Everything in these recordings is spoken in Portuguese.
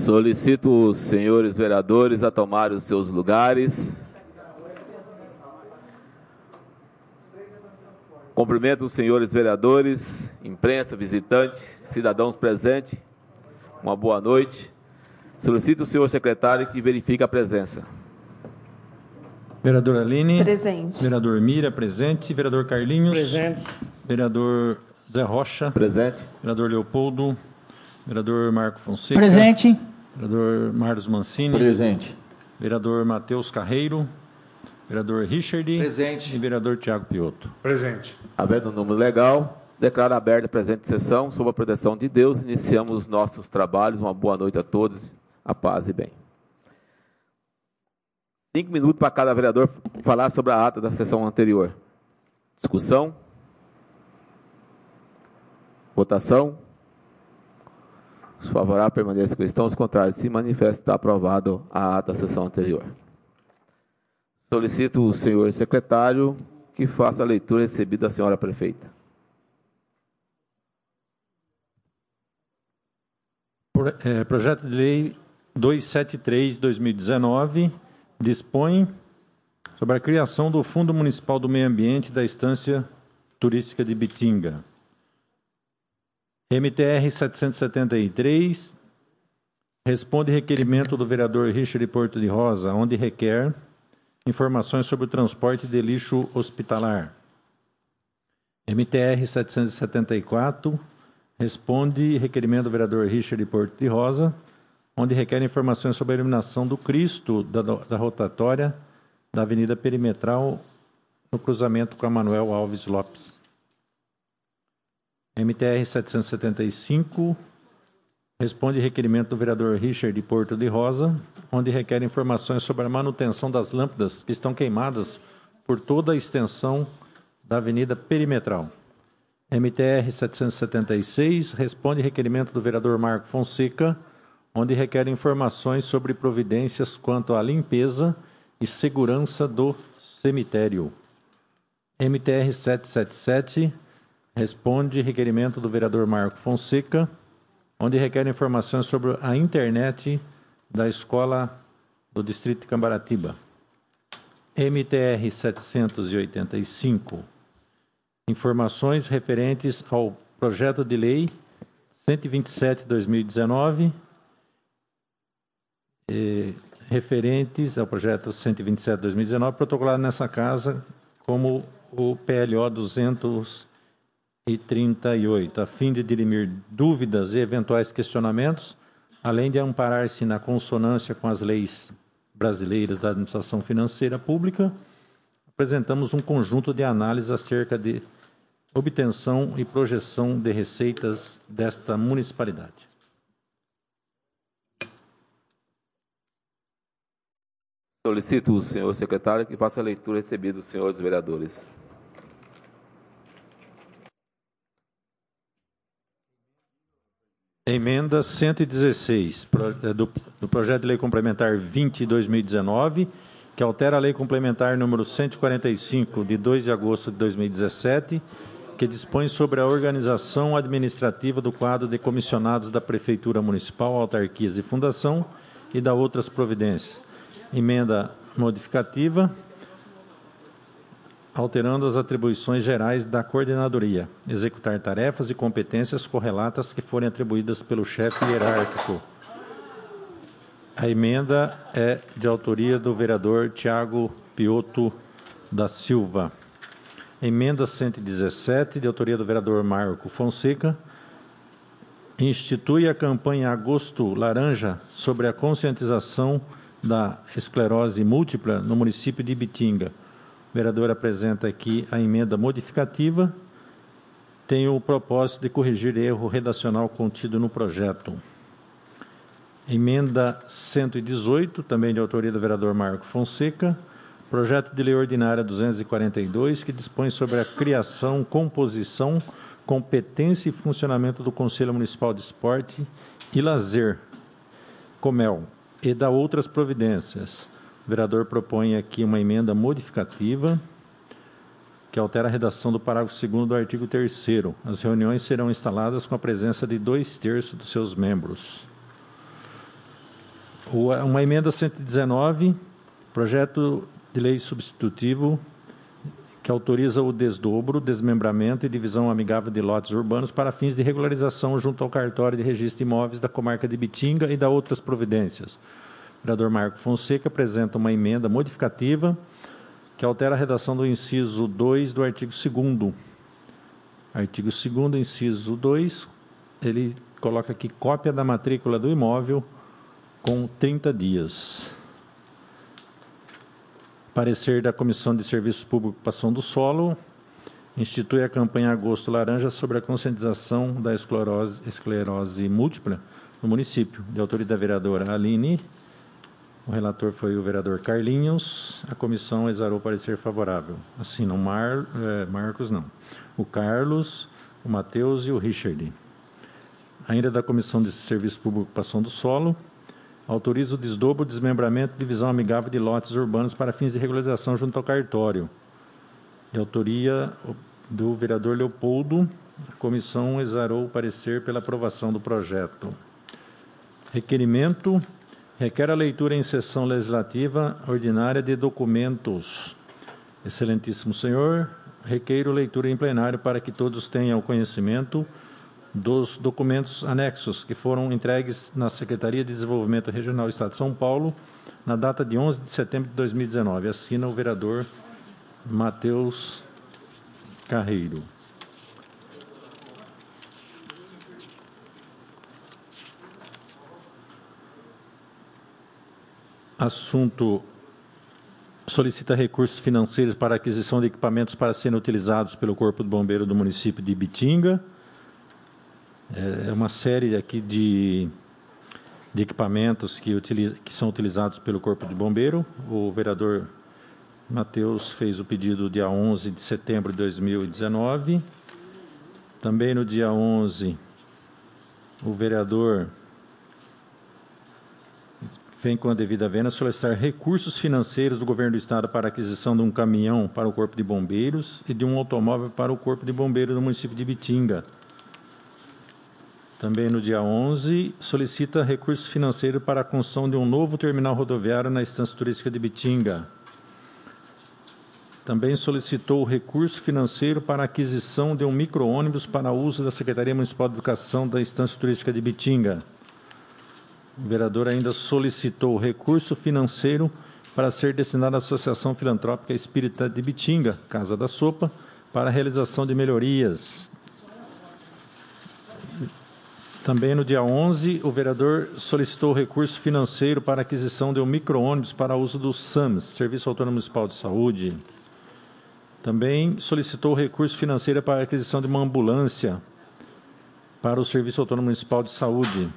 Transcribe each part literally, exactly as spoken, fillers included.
Solicito os senhores vereadores a tomarem os seus lugares. Cumprimento os senhores vereadores, imprensa, visitante, cidadãos presentes. Uma boa noite. Solicito o senhor secretário que verifique a presença. Vereadora Aline. Presente. Vereador Mira, presente. Vereador Carlinhos. Presente. Vereador Zé Rocha. Presente. Vereador Leopoldo. Vereador Marco Fonseca. Presente. Vereador Marlos Mancini. Presente. Vereador Matheus Carreiro. Vereador Richard. Presente. E vereador Tiago Piotto. Presente. Havendo um número legal, declaro aberta a presente sessão. Sob a proteção de Deus, iniciamos os nossos trabalhos. Uma boa noite a todos. A paz e bem. Cinco minutos para cada vereador falar sobre a ata da sessão anterior. Discussão. Votação. Os favoráveis permaneçam como estão, os contrários se manifestam. Está aprovado a ata da sessão anterior. Solicito o senhor secretário que faça a leitura recebida da senhora prefeita. Pro, é, projeto de lei duzentos e setenta e três de dois mil e dezenove dispõe sobre a criação do Fundo Municipal do Meio Ambiente da Estância Turística de Bitinga. M T R setecentos e setenta e três responde requerimento do vereador Richard Porto de Rosa, onde requer informações sobre o transporte de lixo hospitalar. M T R setecentos e setenta e quatro responde requerimento do vereador Richard Porto de Rosa, onde requer informações sobre a iluminação do Cristo da, da rotatória da Avenida Perimetral no cruzamento com a Manuel Alves Lopes. M T R setecentos e setenta e cinco responde requerimento do vereador Richard Porto de Rosa, onde requer informações sobre a manutenção das lâmpadas que estão queimadas por toda a extensão da Avenida Perimetral. M T R setecentos e setenta e seis responde requerimento do vereador Marco Fonseca, onde requer informações sobre providências quanto à limpeza e segurança do cemitério. M T R setecentos e setenta e sete responde requerimento do vereador Marco Fonseca, onde requer informações sobre a internet da escola do Distrito de Cambaratiba. M T R setecentos e oitenta e cinco, informações referentes ao projeto de lei cento e vinte e sete de dois mil e dezenove, eh, referentes ao projeto cento e vinte e sete de dois mil e dezenove, protocolado nessa casa como o P L O duzentos e trinta e oito, a fim de dirimir dúvidas e eventuais questionamentos, além de amparar-se na consonância com as leis brasileiras da administração financeira pública, apresentamos um conjunto de análises acerca de obtenção e projeção de receitas desta municipalidade. Solicito o senhor secretário que faça a leitura recebida dos senhores vereadores. Emenda cento e dezesseis do, do projeto de lei complementar vinte de dois mil e dezenove, que altera a lei complementar número cento e quarenta e cinco de dois de agosto de dois mil e dezessete, que dispõe sobre a organização administrativa do quadro de comissionados da Prefeitura Municipal, autarquias e fundação e da outras providências. Emenda modificativa, alterando as atribuições gerais da coordenadoria, executar tarefas e competências correlatas que forem atribuídas pelo chefe hierárquico. A emenda é de autoria do vereador Tiago Piotto da Silva. Emenda cento e dezessete, de autoria do vereador Marco Fonseca, institui a campanha Agosto Laranja sobre a conscientização da esclerose múltipla no município de Bitinga. O vereador apresenta aqui a emenda modificativa, tem o propósito de corrigir erro redacional contido no projeto. Emenda cento e dezoito, também de autoria do vereador Marco Fonseca, projeto de lei ordinária duzentos e quarenta e dois, que dispõe sobre a criação, composição, competência e funcionamento do Conselho Municipal de Esporte e Lazer, COMEL, e da outras providências. O vereador propõe aqui uma emenda modificativa que altera a redação do parágrafo segundo do artigo terceiro. As reuniões serão instaladas com a presença de dois terços dos seus membros. Uma emenda cento e dezenove, projeto de lei substitutivo que autoriza o desdobro, desmembramento e divisão amigável de lotes urbanos para fins de regularização junto ao cartório de registro de imóveis da comarca de Bitinga e da outras providências. O vereador Marco Fonseca apresenta uma emenda modificativa que altera a redação do inciso dois do artigo segundo. Artigo segundo, inciso dois, ele coloca aqui cópia da matrícula do imóvel com trinta dias. Parecer da Comissão de Serviços Públicos e Ocupação do Solo, institui a campanha Agosto Laranja sobre a conscientização da esclerose, esclerose múltipla no município, de autoria da vereadora Aline. O relator foi o vereador Carlinhos, a comissão exarou parecer favorável. Assinam Mar, é, Marcos, não. O Carlos, o Matheus e o Richard. Ainda da Comissão de Serviços Públicos e Ocupação do Solo, autoriza o desdobro, desmembramento e divisão amigável de lotes urbanos para fins de regularização junto ao cartório. De autoria do vereador Leopoldo, a comissão exarou o parecer pela aprovação do projeto. Requerimento: requer a leitura em sessão legislativa ordinária de documentos. Excelentíssimo senhor, requeiro leitura em plenário para que todos tenham conhecimento dos documentos anexos que foram entregues na Secretaria de Desenvolvimento Regional do Estado de São Paulo na data de onze de setembro de dois mil e dezenove. Assina o vereador Matheus Carreiro. Assunto: solicita recursos financeiros para aquisição de equipamentos para serem utilizados pelo Corpo de Bombeiro do município de Bitinga. É uma série aqui de, de equipamentos que, utiliza, que são utilizados pelo Corpo de Bombeiro. O vereador Matheus fez o pedido dia onze de setembro de dois mil e dezenove. Também no dia onze, o vereador vem com a devida vênia solicitar recursos financeiros do governo do estado para a aquisição de um caminhão para o Corpo de Bombeiros e de um automóvel para o Corpo de Bombeiros do município de Bitinga. Também no dia onze, solicita recursos financeiros para a construção de um novo terminal rodoviário na Estância Turística de Bitinga. Também solicitou recurso financeiro para a aquisição de um micro-ônibus para uso da Secretaria Municipal de Educação da Estância Turística de Bitinga. O vereador ainda solicitou recurso financeiro para ser destinado à Associação Filantrópica Espírita de Bitinga, Casa da Sopa, para a realização de melhorias. Também no dia onze, o vereador solicitou recurso financeiro para a aquisição de um micro-ônibus para uso do SAMS, Serviço Autônomo Municipal de Saúde. Também solicitou recurso financeiro para a aquisição de uma ambulância para o Serviço Autônomo Municipal de Saúde.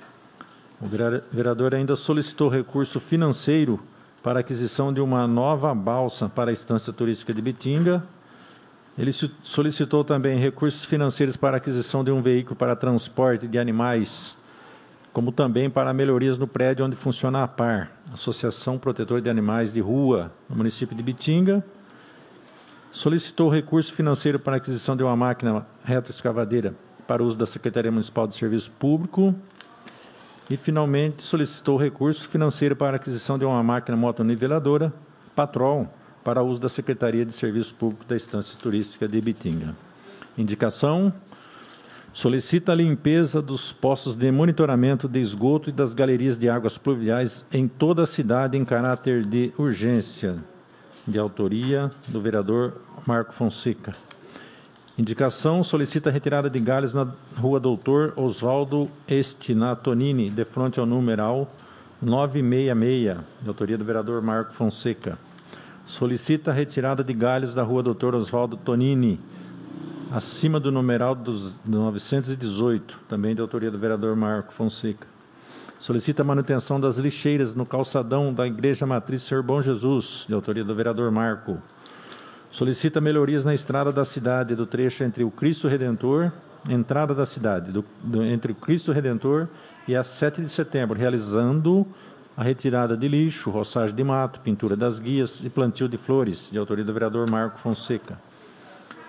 O vereador ainda solicitou recurso financeiro para a aquisição de uma nova balsa para a Estância Turística de Bitinga. Ele solicitou também recursos financeiros para a aquisição de um veículo para transporte de animais, como também para melhorias no prédio onde funciona a APAR, Associação Protetora de Animais de Rua, no município de Bitinga. Solicitou recurso financeiro para a aquisição de uma máquina retroescavadeira para uso da Secretaria Municipal de Serviço Público. E, finalmente, solicitou recurso financeiro para a aquisição de uma máquina motoniveladora, Patrol, para uso da Secretaria de Serviços Públicos da Estância Turística de Bitinga. Indicação: solicita a limpeza dos postos de monitoramento de esgoto e das galerias de águas pluviais em toda a cidade em caráter de urgência, de autoria do vereador Marco Fonseca. Indicação: solicita a retirada de galhos na rua Doutor Oswaldo Estinatonini, de frente ao numeral novecentos e sessenta e seis, de autoria do vereador Marco Fonseca. Solicita a retirada de galhos da rua Doutor Oswaldo Tonini, acima do numeral dos novecentos e dezoito, também de autoria do vereador Marco Fonseca. Solicita a manutenção das lixeiras no calçadão da Igreja Matriz Senhor Bom Jesus, de autoria do vereador Marco. Solicita melhorias na estrada da cidade, do trecho entre o Cristo Redentor, entrada da cidade, do, do, entre o Cristo Redentor e a sete de setembro, realizando a retirada de lixo, roçagem de mato, pintura das guias e plantio de flores, de autoria do vereador Marco Fonseca.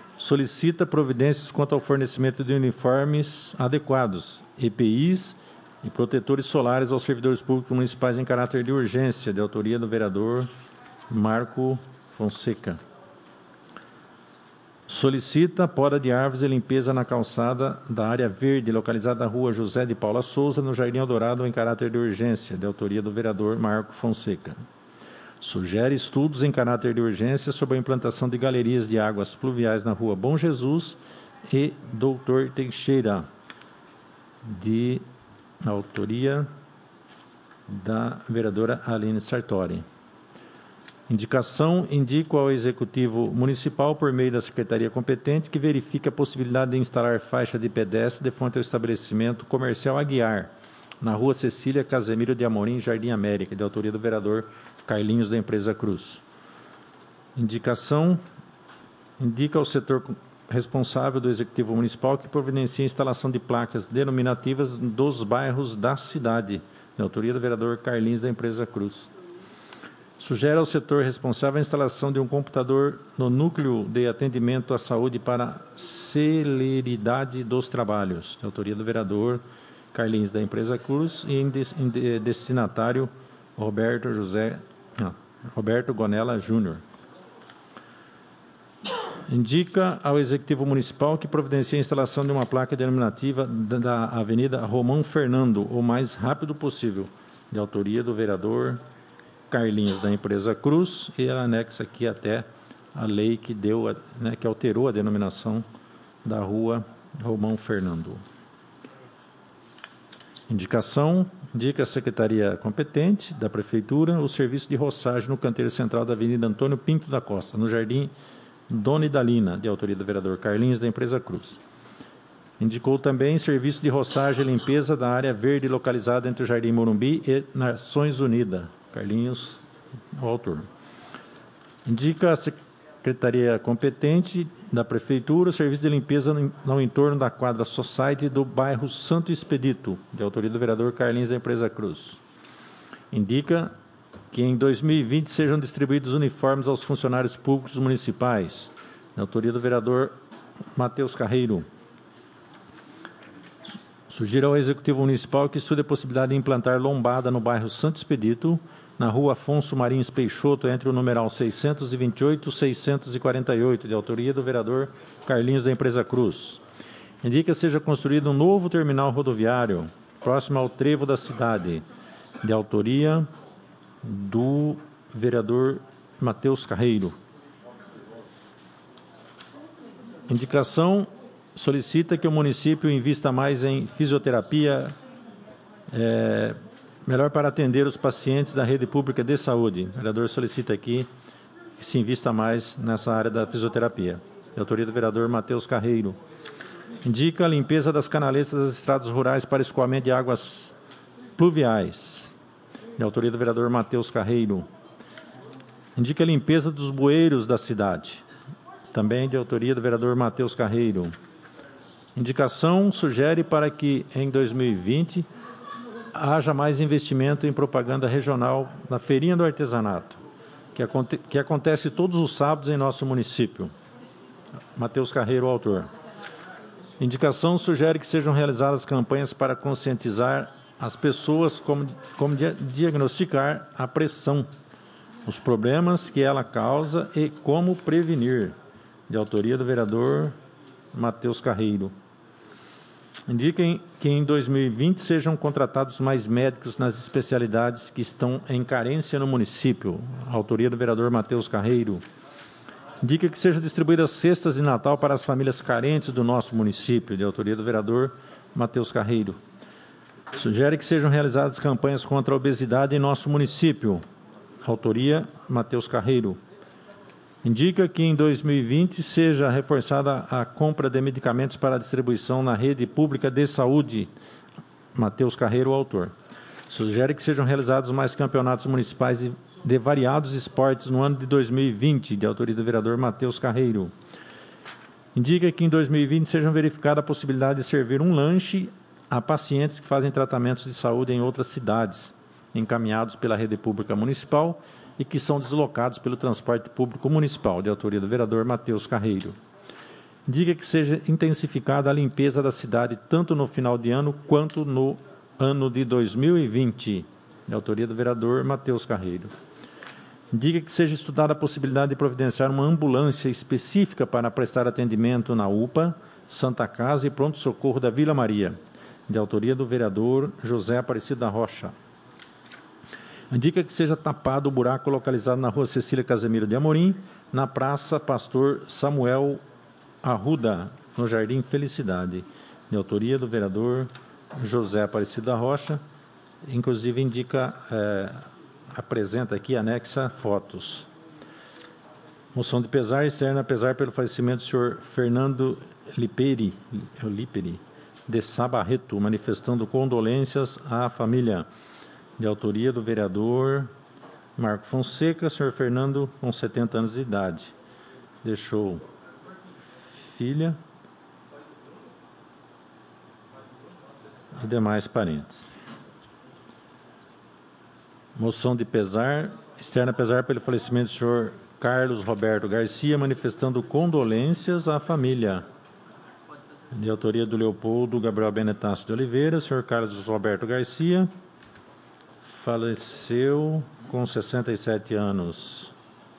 Solicita providências quanto ao fornecimento de uniformes adequados, E P Is e protetores solares aos servidores públicos municipais em caráter de urgência, de autoria do vereador Marco Fonseca. Solicita poda de árvores e limpeza na calçada da área verde, localizada na rua José de Paula Souza, no Jardim Eldorado, em caráter de urgência, de autoria do vereador Marco Fonseca. Sugere estudos em caráter de urgência sobre a implantação de galerias de águas pluviais na rua Bom Jesus e Doutor Teixeira, de autoria da vereadora Aline Sartori. Indicação: indico ao Executivo Municipal, por meio da Secretaria competente, que verifique a possibilidade de instalar faixa de pedestre de frente ao estabelecimento comercial Aguiar, na rua Cecília Casemiro de Amorim, Jardim América, de autoria do vereador Carlinhos, da empresa Cruz. Indicação: indica ao setor responsável do Executivo Municipal que providencie a instalação de placas denominativas dos bairros da cidade, de autoria do vereador Carlinhos, da empresa Cruz. Sugere ao setor responsável a instalação de um computador no núcleo de atendimento à saúde para celeridade dos trabalhos, de autoria do vereador Carlinhos, da empresa Cruz, e em, des, em de, destinatário Roberto José, não, Roberto Gonella Júnior. Indica ao Executivo Municipal que providencie a instalação de uma placa denominativa da, da Avenida Romão Fernando, o mais rápido possível, de autoria do vereador Carlinhos, da empresa Cruz, e ela anexa aqui até a lei que deu, né, que alterou a denominação da rua Romão Fernando. Indicação: indica a Secretaria competente da Prefeitura o serviço de roçagem no canteiro central da Avenida Antônio Pinto da Costa, no Jardim Dona Idalina, de autoria do vereador Carlinhos, da empresa Cruz. Indicou também serviço de roçagem e limpeza da área verde localizada entre o Jardim Morumbi e Nações Unidas. Carlinhos, o autor. Indica a Secretaria competente da Prefeitura o serviço de limpeza no, no entorno da quadra Society do bairro Santo Expedito, de autoria do vereador Carlinhos, da empresa Cruz. Indica que em dois mil e vinte sejam distribuídos uniformes aos funcionários públicos municipais, de autoria do vereador Matheus Carreiro. Sugiro ao Executivo Municipal que estude a possibilidade de implantar lombada no bairro Santo Expedito, na rua Afonso Marins Peixoto, entre o numeral seiscentos e vinte e oito e seiscentos e quarenta e oito, de autoria do vereador Carlinhos, da empresa Cruz. Indica que seja construído um novo terminal rodoviário, próximo ao trevo da cidade, de autoria do vereador Matheus Carreiro. Indicação: solicita que o município invista mais em fisioterapia, é, melhor para atender os pacientes da rede pública de saúde. O vereador solicita aqui que se invista mais nessa área da fisioterapia. De autoria do vereador Matheus Carreiro. Indica a limpeza das canaletas das estradas rurais para escoamento de águas pluviais. De autoria do vereador Matheus Carreiro. Indica a limpeza dos bueiros da cidade. Também de autoria do vereador Matheus Carreiro. Indicação: sugere para que em dois mil e vinte haja mais investimento em propaganda regional na Feirinha do Artesanato, que, aconte que acontece todos os sábados em nosso município. Matheus Carreiro, autor. Indicação: sugere que sejam realizadas campanhas para conscientizar as pessoas como, como dia, diagnosticar a pressão, os problemas que ela causa e como prevenir. De autoria do vereador Matheus Carreiro. Indiquem que em dois mil e vinte sejam contratados mais médicos nas especialidades que estão em carência no município. Autoria do vereador Matheus Carreiro. Indica que sejam distribuídas cestas de Natal para as famílias carentes do nosso município. De autoria do vereador Matheus Carreiro. Sugere que sejam realizadas campanhas contra a obesidade em nosso município. Autoria Matheus Carreiro. Indica que em dois mil e vinte seja reforçada a compra de medicamentos para a distribuição na rede pública de saúde. Matheus Carreiro, autor. Sugere que sejam realizados mais campeonatos municipais de, de variados esportes no ano de dois mil e vinte, de autoria do vereador Matheus Carreiro. Indica que em dois mil e vinte sejam verificada a possibilidade de servir um lanche a pacientes que fazem tratamentos de saúde em outras cidades, encaminhados pela rede pública municipal e que são deslocados pelo transporte público municipal, de autoria do vereador Matheus Carreiro. Indica que seja intensificada a limpeza da cidade, tanto no final de ano quanto no ano de dois mil e vinte, de autoria do vereador Matheus Carreiro. Indica que seja estudada a possibilidade de providenciar uma ambulância específica para prestar atendimento na U P A, Santa Casa e Pronto Socorro da Vila Maria, de autoria do vereador José Aparecido da Rocha. Indica que seja tapado o buraco localizado na rua Cecília Casemiro de Amorim, na Praça Pastor Samuel Arruda, no Jardim Felicidade, de autoria do vereador José Aparecido da Rocha. Inclusive indica, é, apresenta aqui, anexa fotos. Moção de pesar externa, pesar pelo falecimento do senhor Fernando Liperi, Liperi de Sabarreto, manifestando condolências à família, de autoria do vereador Marco Fonseca, senhor Fernando, com setenta anos de idade. Deixou filha e demais parentes. Moção de pesar, externa pesar pelo falecimento do senhor Carlos Roberto Garcia, manifestando condolências à família. De autoria do Leopoldo Gabriel Benetácio de Oliveira, senhor Carlos Roberto Garcia, faleceu com sessenta e sete anos.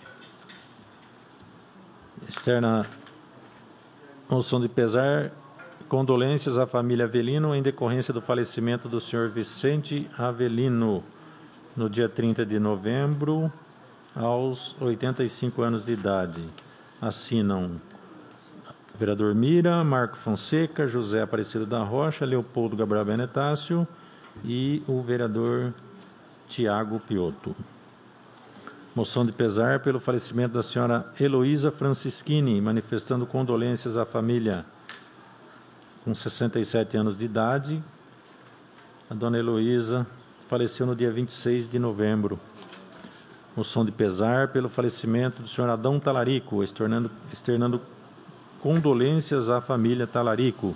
Externa moção de pesar, condolências à família Avelino em decorrência do falecimento do senhor Vicente Avelino, no dia trinta de novembro, aos oitenta e cinco anos de idade. Assinam o vereador Mira, Marco Fonseca, José Aparecido da Rocha, Leopoldo Gabriel Benetácio e o vereador Tiago Piotto. Moção de pesar pelo falecimento da senhora Heloísa Francischini, manifestando condolências à família, com sessenta e sete anos de idade. A dona Heloísa faleceu no dia vinte e seis de novembro. Moção de pesar pelo falecimento do senhor Adão Talarico, externando, externando condolências à família Talarico.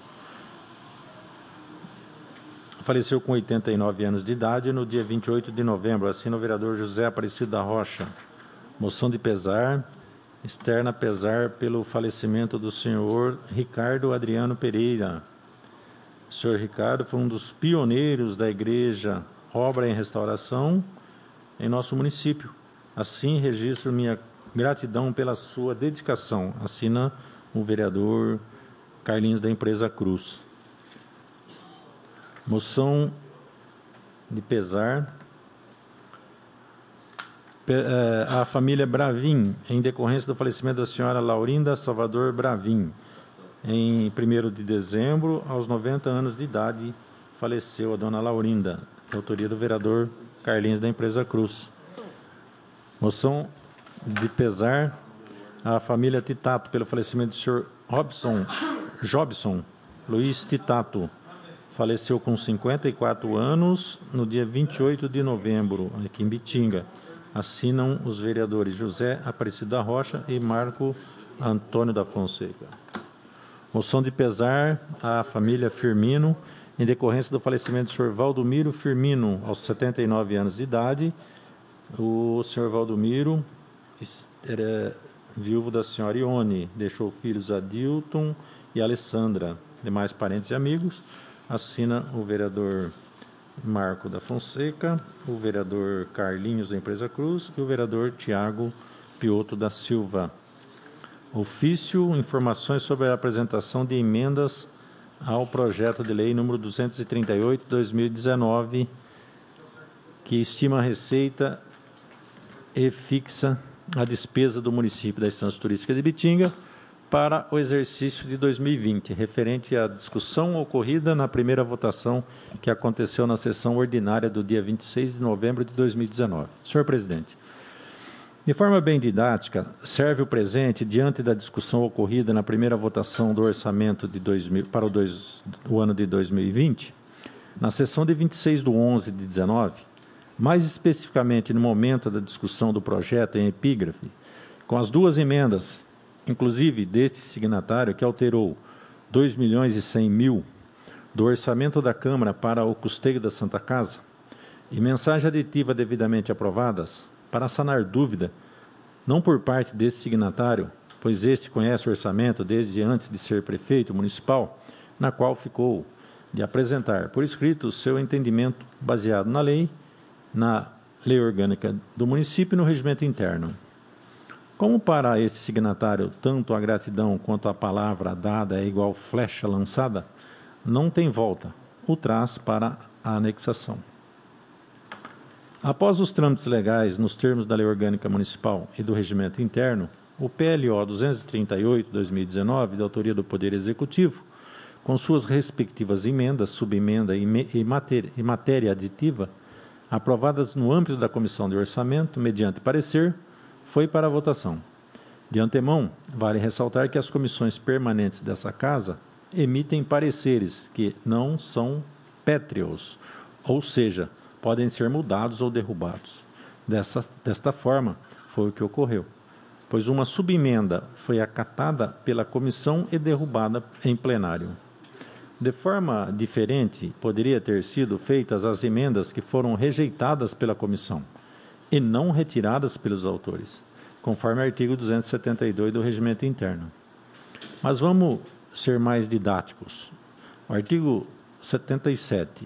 Faleceu com oitenta e nove anos de idade no dia vinte e oito de novembro. Assina o vereador José Aparecido da Rocha. Moção de pesar, externa pesar pelo falecimento do senhor Ricardo Adriano Pereira. O senhor Ricardo foi um dos pioneiros da igreja Obra em Restauração em nosso município. Assim, registro minha gratidão pela sua dedicação. Assina o vereador Carlinhos da empresa Cruz. Moção de pesar à família Bravin, em decorrência do falecimento da senhora Laurinda Salvador Bravin. Em primeiro de dezembro, aos noventa anos de idade, faleceu a dona Laurinda, de autoria do vereador Carlinhos da empresa Cruz. Moção de pesar à família Titato pelo falecimento do senhor Robson, Jobson Luiz Titato. Faleceu com cinquenta e quatro anos no dia vinte e oito de novembro, aqui em Bitinga. Assinam os vereadores José Aparecido da Rocha e Marco Antônio da Fonseca. Moção de pesar à família Firmino em decorrência do falecimento do senhor Valdomiro Firmino, aos setenta e nove anos de idade. O senhor Valdomiro era viúvo da senhora Ione, deixou filhos Adilton e Alessandra, demais parentes e amigos. Assina o vereador Marco da Fonseca, o vereador Carlinhos da Empresa Cruz e o vereador Tiago Piotto da Silva. Ofício, informações sobre a apresentação de emendas ao projeto de lei número duzentos e trinta e oito, dois mil e dezenove, que estima a receita e fixa a despesa do município da Estância Turística de Bitinga para o exercício de dois mil e vinte, referente à discussão ocorrida na primeira votação que aconteceu na sessão ordinária do dia vinte e seis de novembro de dois mil e dezenove. Senhor presidente, de forma bem didática, serve o presente diante da discussão ocorrida na primeira votação do orçamento de dois mil, para o, dois, o ano de dois mil e vinte, na sessão de vinte e seis de onze de dezenove, mais especificamente no momento da discussão do projeto em epígrafe, com as duas emendas, inclusive deste signatário, que alterou dois milhões e cem mil do orçamento da Câmara para o custeio da Santa Casa e mensagem aditiva devidamente aprovadas, para sanar dúvida, não por parte desse signatário, pois este conhece o orçamento desde antes de ser prefeito municipal, na qual ficou de apresentar por escrito o seu entendimento baseado na lei, na lei orgânica do município e no regimento interno. Como para este signatário tanto a gratidão quanto a palavra dada é igual flecha lançada, não tem volta, o traz para a anexação. Após os trâmites legais nos termos da lei orgânica municipal e do regimento interno, o P L O duzentos e trinta e oito, dois mil e dezenove, de autoria do Poder Executivo, com suas respectivas emendas, subemenda e matéria, e matéria aditiva, aprovadas no âmbito da Comissão de Orçamento, mediante parecer, foi para a votação. De antemão, vale ressaltar que as comissões permanentes dessa Casa emitem pareceres que não são pétreos, ou seja, podem ser mudados ou derrubados. Dessa, desta forma, foi o que ocorreu, pois uma subemenda foi acatada pela comissão e derrubada em plenário. De forma diferente, poderia ter sido feitas as emendas que foram rejeitadas pela comissão e não retiradas pelos autores, conforme o artigo duzentos e setenta e dois do Regimento Interno. Mas vamos ser mais didáticos. O artigo setenta e sete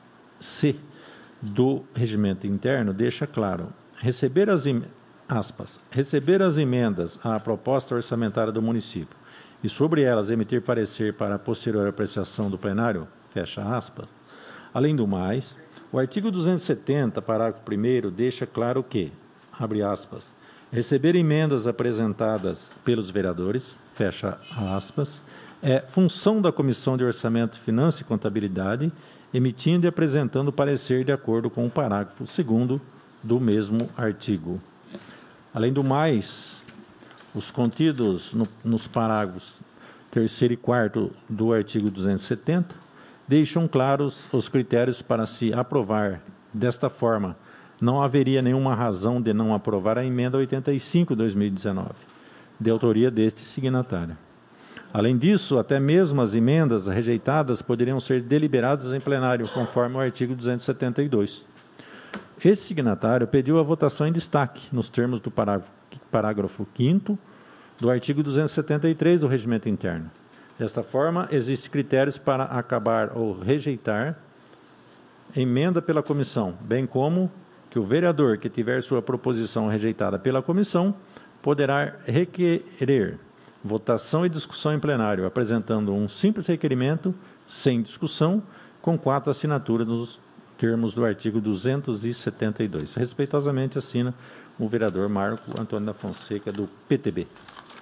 C do Regimento Interno deixa claro: receber as, aspas, receber as emendas à proposta orçamentária do município e sobre elas emitir parecer para a posterior apreciação do plenário, fecha aspas. Além do mais, o artigo duzentos e setenta, parágrafo primeiro, deixa claro que, abre aspas, receber emendas apresentadas pelos vereadores, fecha aspas, é função da Comissão de Orçamento, Finanças e Contabilidade, emitindo e apresentando parecer de acordo com o parágrafo segundo do mesmo artigo. Além do mais, os contidos no, nos parágrafos terceiro e quarto do artigo duzentos e setenta deixam claros os critérios para se aprovar. Desta forma, não haveria nenhuma razão de não aprovar a emenda oitenta e cinco de dois mil e dezenove, de autoria deste signatário. Além disso, até mesmo as emendas rejeitadas poderiam ser deliberadas em plenário, conforme o artigo duzentos e setenta e dois. Esse signatário pediu a votação em destaque, nos termos do parágrafo, parágrafo quinto do artigo duzentos e setenta e três do Regimento Interno. Desta forma, existem critérios para acabar ou rejeitar emenda pela comissão, bem como que o vereador que tiver sua proposição rejeitada pela comissão poderá requerer votação e discussão em plenário, apresentando um simples requerimento, sem discussão, com quatro assinaturas nos termos do artigo duzentos e setenta e dois. Respeitosamente assina o vereador Marco Antônio da Fonseca, do P T B.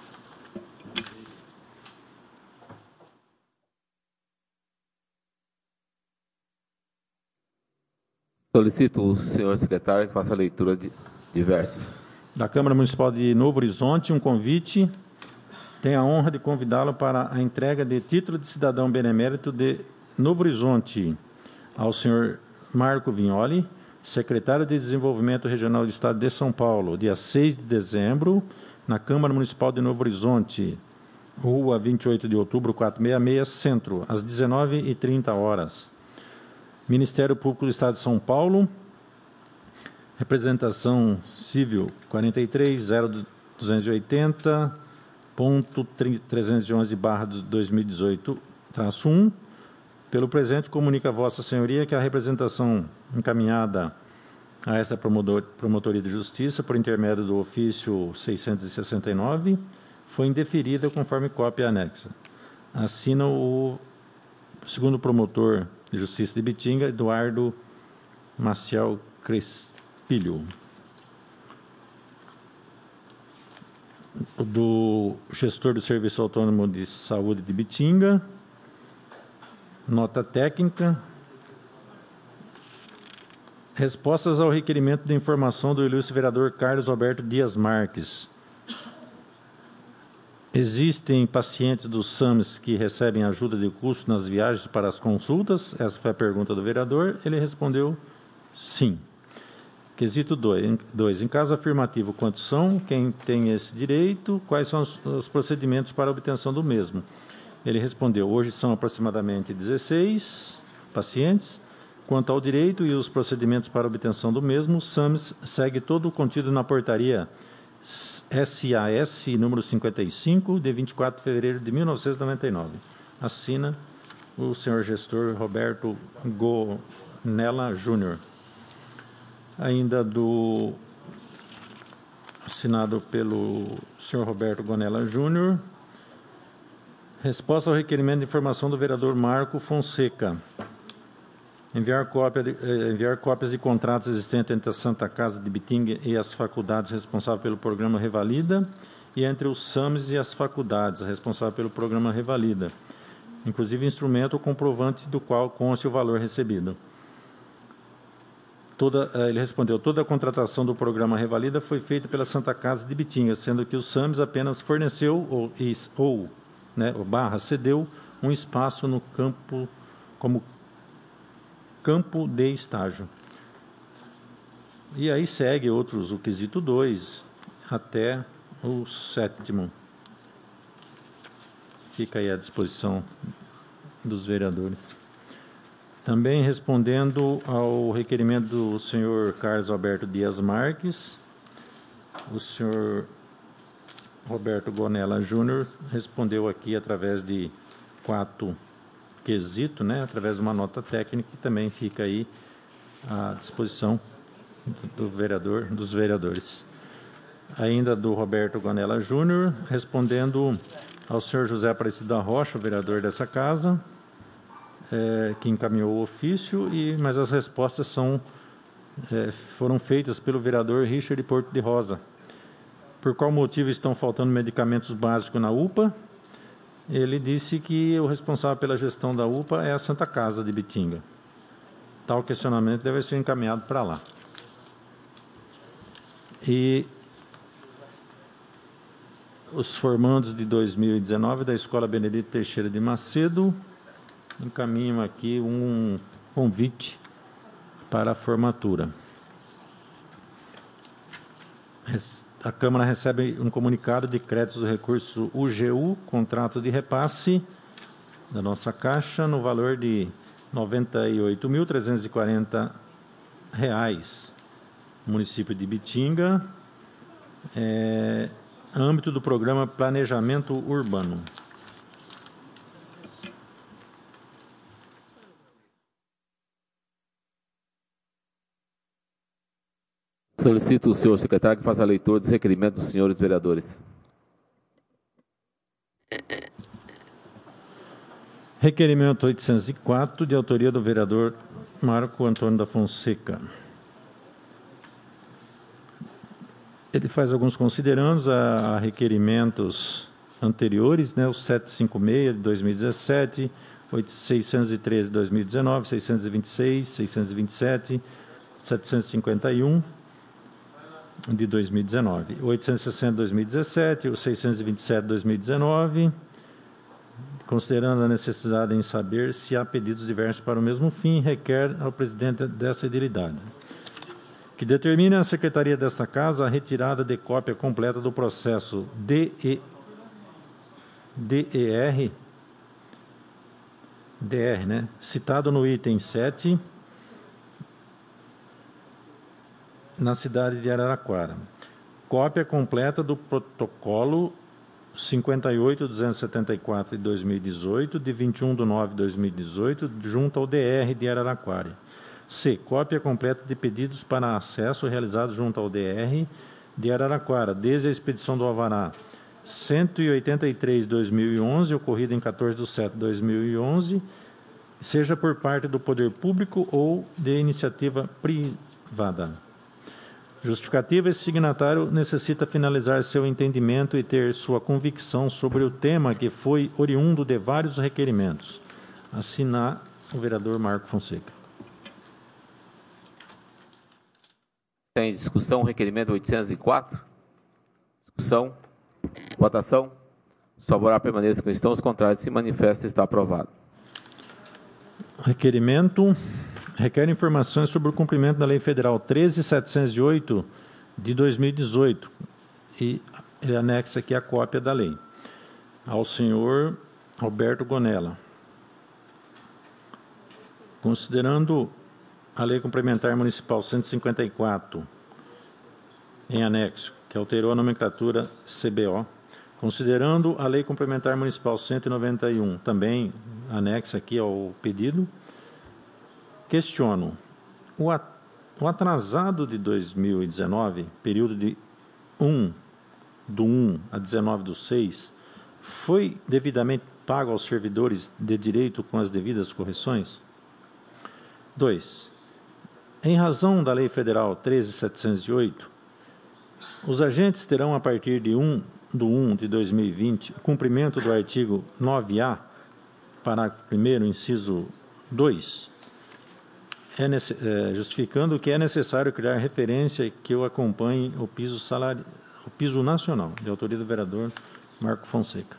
Solicito o senhor secretário que faça a leitura de diversos. Da Câmara Municipal de Novo Horizonte, um convite. Tenho a honra de convidá-lo para a entrega de título de cidadão benemérito de Novo Horizonte ao senhor Marco Vignoli, secretário de Desenvolvimento Regional do Estado de São Paulo, dia seis de dezembro, na Câmara Municipal de Novo Horizonte, Rua vinte e oito de outubro, quatrocentos e sessenta e seis, Centro, às dezenove e trinta horas. Ministério Público do Estado de São Paulo, representação civil quarenta e três zero duzentos e oitenta ponto trezentos e onze barra dois mil e dezoito traço um. Pelo presente, comunica a Vossa Senhoria que a representação encaminhada a essa Promotoria de Justiça, por intermédio do ofício seiscentos e sessenta e nove, foi indeferida conforme cópia anexa. Assina o segundo promotor de Justiça de Bitinga, Eduardo Maciel Crespilho. Do gestor do Serviço Autônomo de Saúde de Bitinga, nota técnica, respostas ao requerimento de informação do ilustre vereador Carlos Alberto Dias Marques. Existem pacientes do SAMS que recebem ajuda de custo nas viagens para as consultas? Essa foi a pergunta do vereador. Ele respondeu sim. Quesito dois. Em caso afirmativo, quantos são? Quem tem esse direito? Quais são os, os procedimentos para a obtenção do mesmo? Ele respondeu, hoje são aproximadamente dezesseis pacientes. Quanto ao direito e os procedimentos para a obtenção do mesmo, o SAMS segue todo o contido na portaria S A S número cinquenta e cinco, de vinte e quatro de fevereiro de mil novecentos e noventa e nove. Assina o senhor gestor Roberto Gonella Júnior. Ainda do assinado pelo senhor Roberto Gonella Júnior. Resposta ao requerimento de informação do vereador Marco Fonseca. Enviar, cópia de, eh, enviar cópias de contratos existentes entre a Santa Casa de Ibitinga e as faculdades responsáveis pelo programa Revalida e entre os SAMs e as faculdades responsáveis pelo programa Revalida, inclusive instrumento ou comprovante do qual conste o valor recebido. Toda, eh, ele respondeu, toda a contratação do programa Revalida foi feita pela Santa Casa de Ibitinga, sendo que o SAMs apenas forneceu ou, ou né, o barra cedeu um espaço no campo como campo de estágio. E aí segue outros, o quesito dois até o sétimo. Fica aí à disposição dos vereadores. Também respondendo ao requerimento do senhor Carlos Alberto Dias Marques, o senhor Roberto Gonella Júnior respondeu aqui através de quatro quesito, né, através de uma nota técnica que também fica aí à disposição do vereador, dos vereadores. Ainda do Roberto Gonella Júnior, respondendo ao senhor José Aparecido da Rocha, o vereador dessa casa, é, que encaminhou o ofício, e, mas as respostas são, é, foram feitas pelo vereador Richard Porto de Rosa. Por qual motivo estão faltando medicamentos básicos na U P A? Ele disse que o responsável pela gestão da U P A é a Santa Casa de Ibitinga. Tal questionamento deve ser encaminhado para lá. E os formandos de dois mil e dezenove da Escola Benedito Teixeira de Macedo encaminham aqui um convite para a formatura. A Câmara recebe um comunicado de créditos do recurso U G U, contrato de repasse da nossa Caixa, no valor de noventa e oito mil trezentos e quarenta reais. Município de Ibitinga, é, âmbito do programa Planejamento Urbano. Solicito o senhor secretário que faça a leitura dos requerimentos dos senhores vereadores. Requerimento oitocentos e quatro, de autoria do vereador Marco Antônio da Fonseca. Ele faz alguns considerandos a, a requerimentos anteriores, né, o setecentos e cinquenta e seis de dois mil e dezessete, seiscentos e treze de dois mil e dezenove, seiscentos e vinte e seis, seiscentos e vinte e sete, setecentos e cinquenta e um de dois mil e dezenove, oitocentos e sessenta de dois mil e dezessete, o seiscentos e vinte e sete de dois mil e dezenove, considerando a necessidade em saber se há pedidos diversos para o mesmo fim, requer ao presidente dessa edilidade que determine a Secretaria desta Casa a retirada de cópia completa do processo D E R, D R, né, citado no item sete, na cidade de Araraquara. Cópia completa do protocolo cinquenta e oito, duzentos e setenta e quatro de dois mil e dezoito, de vinte e um de nove de dois mil e dezoito, junto ao D R de Araraquara. C. Cópia completa de pedidos para acesso realizados junto ao D R de Araraquara, desde a expedição do alvará cento e oitenta e três de dois mil e onze, ocorrido em quatorze de setembro de dois mil e onze, seja por parte do poder público ou de iniciativa privada. Justificativa: esse signatário necessita finalizar seu entendimento e ter sua convicção sobre o tema que foi oriundo de vários requerimentos. Assinar o vereador Marco Fonseca. Tem discussão, requerimento oitocentos e quatro. Discussão. Votação. Os favoráveis permaneçam como estão, os contrários se manifestam. Está aprovado. Requerimento. Requer informações sobre o cumprimento da Lei Federal treze mil setecentos e oito de dois mil e dezoito. E ele anexa aqui a cópia da lei. Ao senhor Roberto Gonella. Considerando a Lei Complementar Municipal cento e cinquenta e quatro, em anexo, que alterou a nomenclatura C B O, considerando a Lei Complementar Municipal cento e noventa e um, também anexa aqui ao pedido. Questiono, o, a, o atrasado de dois mil e dezenove, período de um do um a dezenove do seis, foi devidamente pago aos servidores de direito com as devidas correções? dois. Em razão da Lei Federal treze mil setecentos e oito, os agentes terão, a partir de um do um de dois mil e vinte, o cumprimento do artigo nove A, parágrafo primeiro, inciso dois, é, é, justificando que é necessário criar referência que o acompanhe o piso, salari, o piso nacional, de autoria do vereador Marco Fonseca.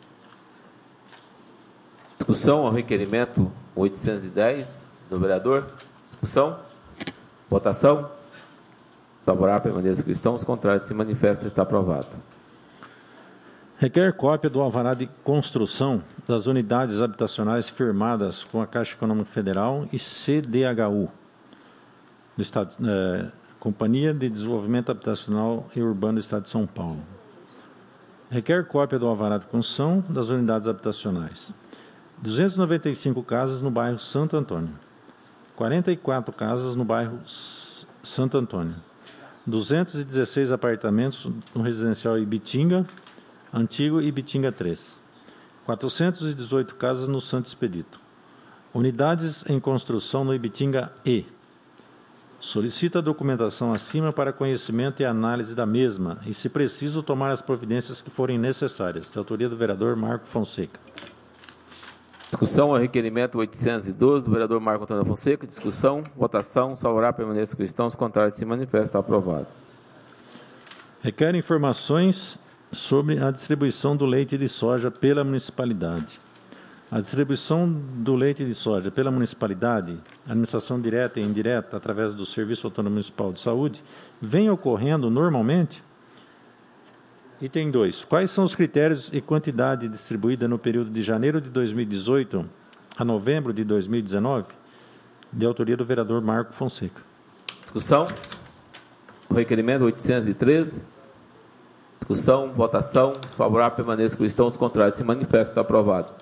Discussão ao requerimento oitocentos e dez do vereador. Discussão. Votação. Favorável, permaneça que estão. Os contrários se manifestam. Está aprovado. Requer cópia do alvará de construção das unidades habitacionais firmadas com a Caixa Econômica Federal e C D H U, do Estado, eh, Companhia de Desenvolvimento Habitacional e Urbano do Estado de São Paulo. Requer cópia do alvará de construção das unidades habitacionais. duzentas e noventa e cinco casas no bairro Santo Antônio. quarenta e quatro casas no bairro Santo Antônio. duzentos e dezesseis apartamentos no residencial Ibitinga, Antigo Ibitinga três. quatrocentas e dezoito casas no Santo Expedito. Unidades em construção no Ibitinga E. Solicita a documentação acima para conhecimento e análise da mesma e, se preciso, tomar as providências que forem necessárias. De autoria do vereador Marco Fonseca. Discussão ao requerimento oitocentos e doze do vereador Marco Antônio Fonseca. Discussão, votação, salvará, permaneça com estão, os contrários se manifestam. Aprovado. Requer informações sobre a distribuição do leite de soja pela municipalidade. A distribuição do leite de soja pela municipalidade, administração direta e indireta, através do Serviço Autônomo Municipal de Saúde, vem ocorrendo normalmente? Item dois. Quais são os critérios e quantidade distribuída no período de janeiro de dois mil e dezoito a novembro de dois mil e dezenove? De autoria do vereador Marco Fonseca. Discussão. O requerimento oitocentos e treze. Discussão, votação. Favorável, permaneça com estão, os contrários se manifestam. Está aprovado.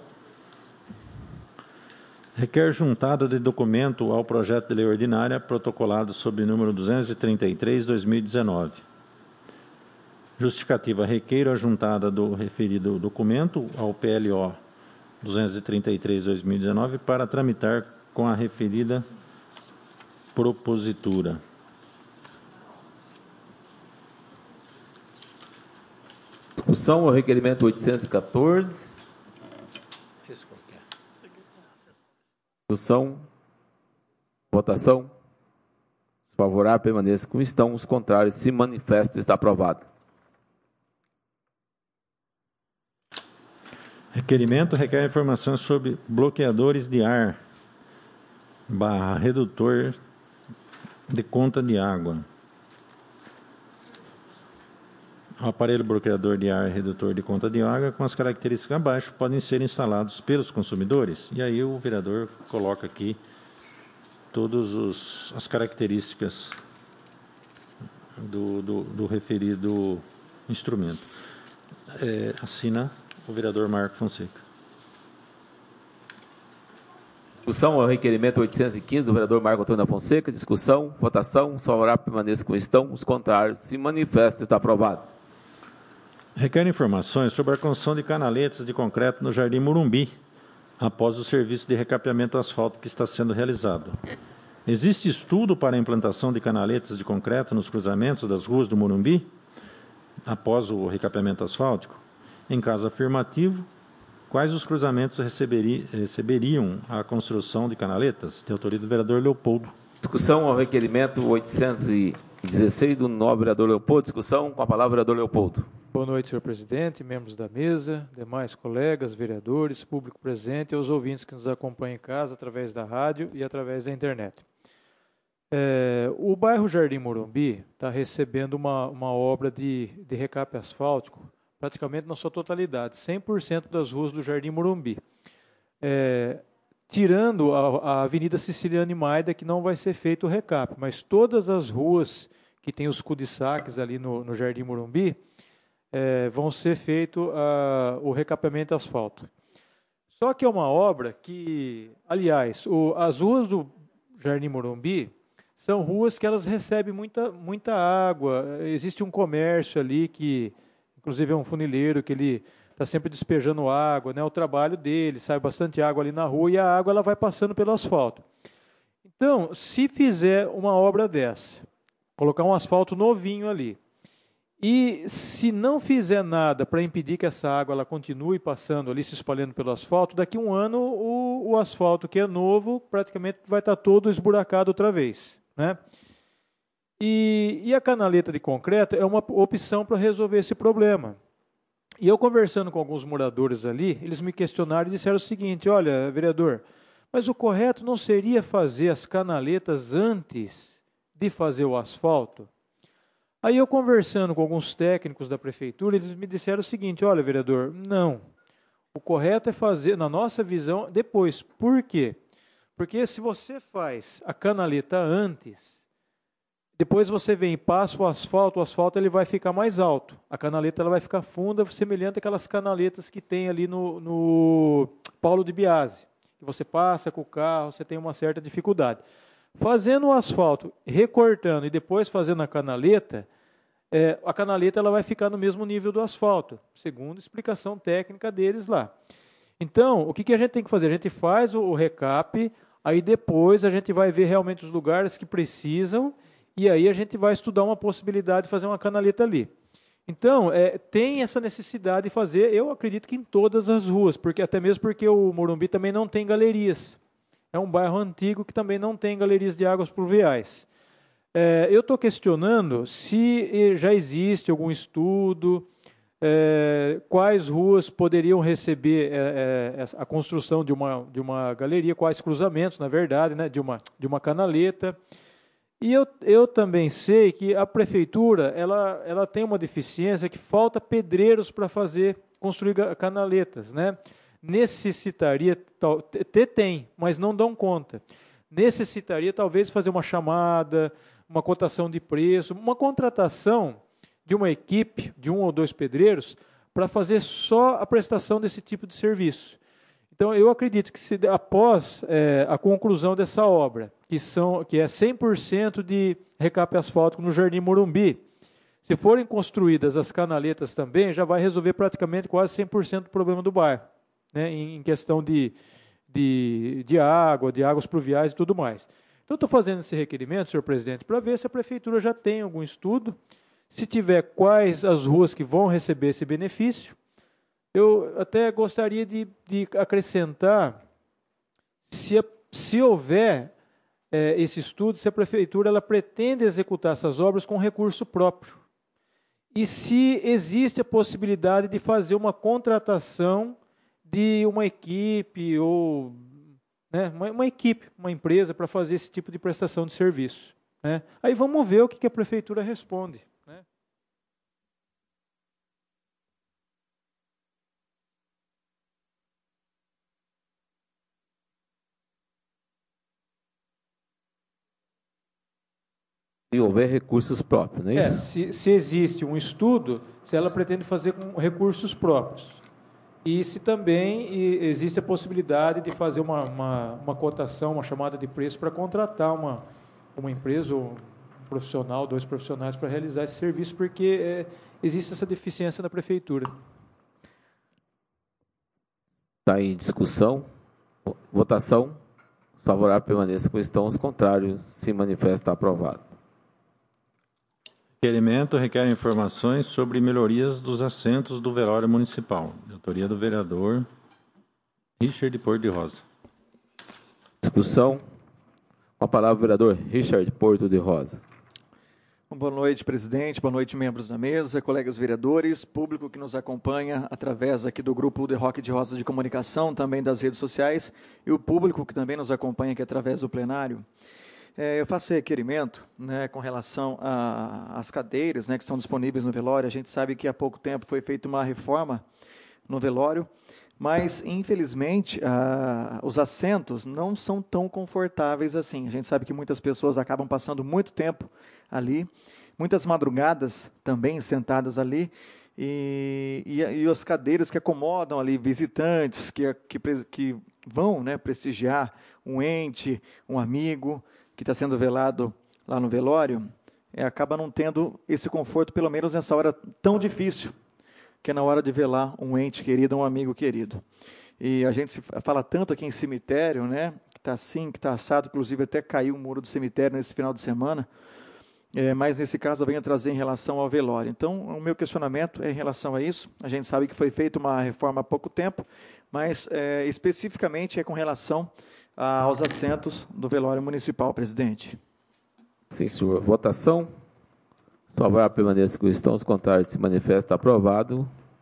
Requer juntada de documento ao projeto de lei ordinária protocolado sob número duzentos e trinta e três, dois mil e dezenove. Justificativa: requeiro a juntada do referido documento ao P L O duzentos e trinta e três, dois mil e dezenove para tramitar com a referida propositura. Discussão ao requerimento oitocentos e quatorze. Esse qualquer. Discussão. Votação. Favorável, permaneça como estão. Os contrários se manifestam. Está aprovado. Requerimento requer informações sobre bloqueadores de ar barra redutor de conta de água. O aparelho bloqueador de ar redutor de conta de água com as características abaixo podem ser instalados pelos consumidores. E aí o vereador coloca aqui todas os, as características do, do, do referido instrumento. É, assina o vereador Marco Fonseca. Discussão ao requerimento oitocentos e quinze do vereador Marco Antônio Fonseca. Discussão, votação, favorável, permaneça como estão. Os contrários se manifestam. Está aprovado. Requer informações sobre a construção de canaletas de concreto no Jardim Morumbi, após o serviço de recapeamento asfáltico que está sendo realizado. Existe estudo para a implantação de canaletas de concreto nos cruzamentos das ruas do Morumbi, após o recapeamento asfáltico? Em caso afirmativo, quais os cruzamentos receberi, receberiam a construção de canaletas? De autoria do vereador Leopoldo. Discussão ao requerimento oitocentos e dezesseis do nobre vereador Leopoldo. Discussão com a palavra, vereador Leopoldo. Boa noite, senhor presidente, membros da mesa, demais colegas, vereadores, público presente e aos ouvintes que nos acompanham em casa através da rádio e através da internet. É, o bairro Jardim Morumbi está recebendo uma, uma obra de, de recape asfáltico praticamente na sua totalidade, cem por cento das ruas do Jardim Morumbi. É, tirando a, a Avenida Siciliano e Maida, que não vai ser feito o recape, mas todas as ruas que tem os cul-de-sacs ali no, no Jardim Morumbi, É, vão ser feito uh, o recapeamento de asfalto. Só que é uma obra que, aliás, o, as ruas do Jardim Morumbi são ruas que elas recebem muita, muita água. Existe um comércio ali que, inclusive é um funileiro, que ele está sempre despejando água, né? O trabalho dele, sai bastante água ali na rua e a água ela vai passando pelo asfalto. Então, se fizer uma obra dessa, colocar um asfalto novinho ali, e se não fizer nada para impedir que essa água ela continue passando ali, se espalhando pelo asfalto, daqui a um ano o, o asfalto que é novo praticamente vai estar todo esburacado outra vez, né? E, e a canaleta de concreto é uma opção para resolver esse problema. E eu conversando com alguns moradores ali, eles me questionaram e disseram o seguinte: olha, vereador, mas o correto não seria fazer as canaletas antes de fazer o asfalto? Aí eu conversando com alguns técnicos da prefeitura, eles me disseram o seguinte: olha, vereador, não. O correto é fazer, na nossa visão, depois. Por quê? Porque se você faz a canaleta antes, depois você vem e passa o asfalto, o asfalto ele vai ficar mais alto. A canaleta ela vai ficar funda, semelhante àquelas canaletas que tem ali no, no Paulo de Biase. Que você passa com o carro, você tem uma certa dificuldade. Fazendo o asfalto, recortando e depois fazendo a canaleta, é, a canaleta ela vai ficar no mesmo nível do asfalto, segundo a explicação técnica deles lá. Então, o que, que a gente tem que fazer? A gente faz o, o recap, aí depois a gente vai ver realmente os lugares que precisam, e aí a gente vai estudar uma possibilidade de fazer uma canaleta ali. Então, é, tem essa necessidade de fazer, eu acredito que em todas as ruas, porque até mesmo porque o Morumbi também não tem galerias. É um bairro antigo que também não tem galerias de águas pluviais. É, eu estou questionando se já existe algum estudo, é, quais ruas poderiam receber é, é, a construção de uma, de uma galeria, quais cruzamentos, na verdade, né, de, uma, de uma canaleta. E eu, eu também sei que a prefeitura ela, ela tem uma deficiência que falta pedreiros para fazer, construir canaletas, né? Necessitaria, ter tem, mas não dão conta. Necessitaria talvez fazer uma chamada, uma cotação de preço, uma contratação de uma equipe, de um ou dois pedreiros, para fazer só a prestação desse tipo de serviço. Então, eu acredito que se, após é, a conclusão dessa obra, que, são, que é cem por cento de recape asfáltico no Jardim Morumbi, se forem construídas as canaletas também, já vai resolver praticamente quase cem por cento do problema do bairro. Né, em questão de, de, de água, de águas pluviais e tudo mais. Então, estou fazendo esse requerimento, senhor presidente, para ver se a prefeitura já tem algum estudo, se tiver quais as ruas que vão receber esse benefício. Eu até gostaria de, de acrescentar, se, se houver é, esse estudo, se a prefeitura ela pretende executar essas obras com recurso próprio. E se existe a possibilidade de fazer uma contratação de uma equipe ou né, uma, uma equipe, uma empresa para fazer esse tipo de prestação de serviço. Né? Aí vamos ver o que, que a prefeitura responde. Né? Se houver recursos próprios, não é isso? É, se, se existe um estudo, se ela pretende fazer com recursos próprios. E se também existe a possibilidade de fazer uma, uma, uma cotação, uma chamada de preço para contratar uma, uma empresa ou um profissional, dois profissionais para realizar esse serviço, porque é, existe essa deficiência na prefeitura. Está em discussão. Votação. Os favoráveis permaneçam como estão, os contrários se manifestam aprovado. Requerimento requer informações sobre melhorias dos assentos do velório municipal. De autoria do vereador Richard Porto de Rosa. Discussão. Com a palavra o vereador Richard Porto de Rosa. Boa noite, presidente. Boa noite, membros da mesa, colegas vereadores, público que nos acompanha através aqui do grupo The Rock de Rosa de Comunicação, também das redes sociais, e o público que também nos acompanha aqui através do plenário. É, eu faço requerimento né, com relação às cadeiras né, que estão disponíveis no velório. A gente sabe que há pouco tempo foi feita uma reforma no velório, mas, infelizmente, ah, os assentos não são tão confortáveis assim. A gente sabe que muitas pessoas acabam passando muito tempo ali, muitas madrugadas também sentadas ali, e, e, e as cadeiras que acomodam ali visitantes que, que, que vão, né, prestigiar um ente, um amigo que está sendo velado lá no velório, é, acaba não tendo esse conforto, pelo menos nessa hora tão difícil, que é na hora de velar um ente querido, um amigo querido. E a gente fala tanto aqui em cemitério, né, que está assim, que está assado, inclusive até caiu o muro do cemitério nesse final de semana, é, mas nesse caso eu venho trazer em relação ao velório. Então, o meu questionamento é em relação a isso. A gente sabe que foi feita uma reforma há pouco tempo, mas é, especificamente é com relação aos assentos do velório municipal, presidente. Sim, senhor. Votação. Os favoráveis permaneçam como estão, os contrários se manifestam. Aprovado.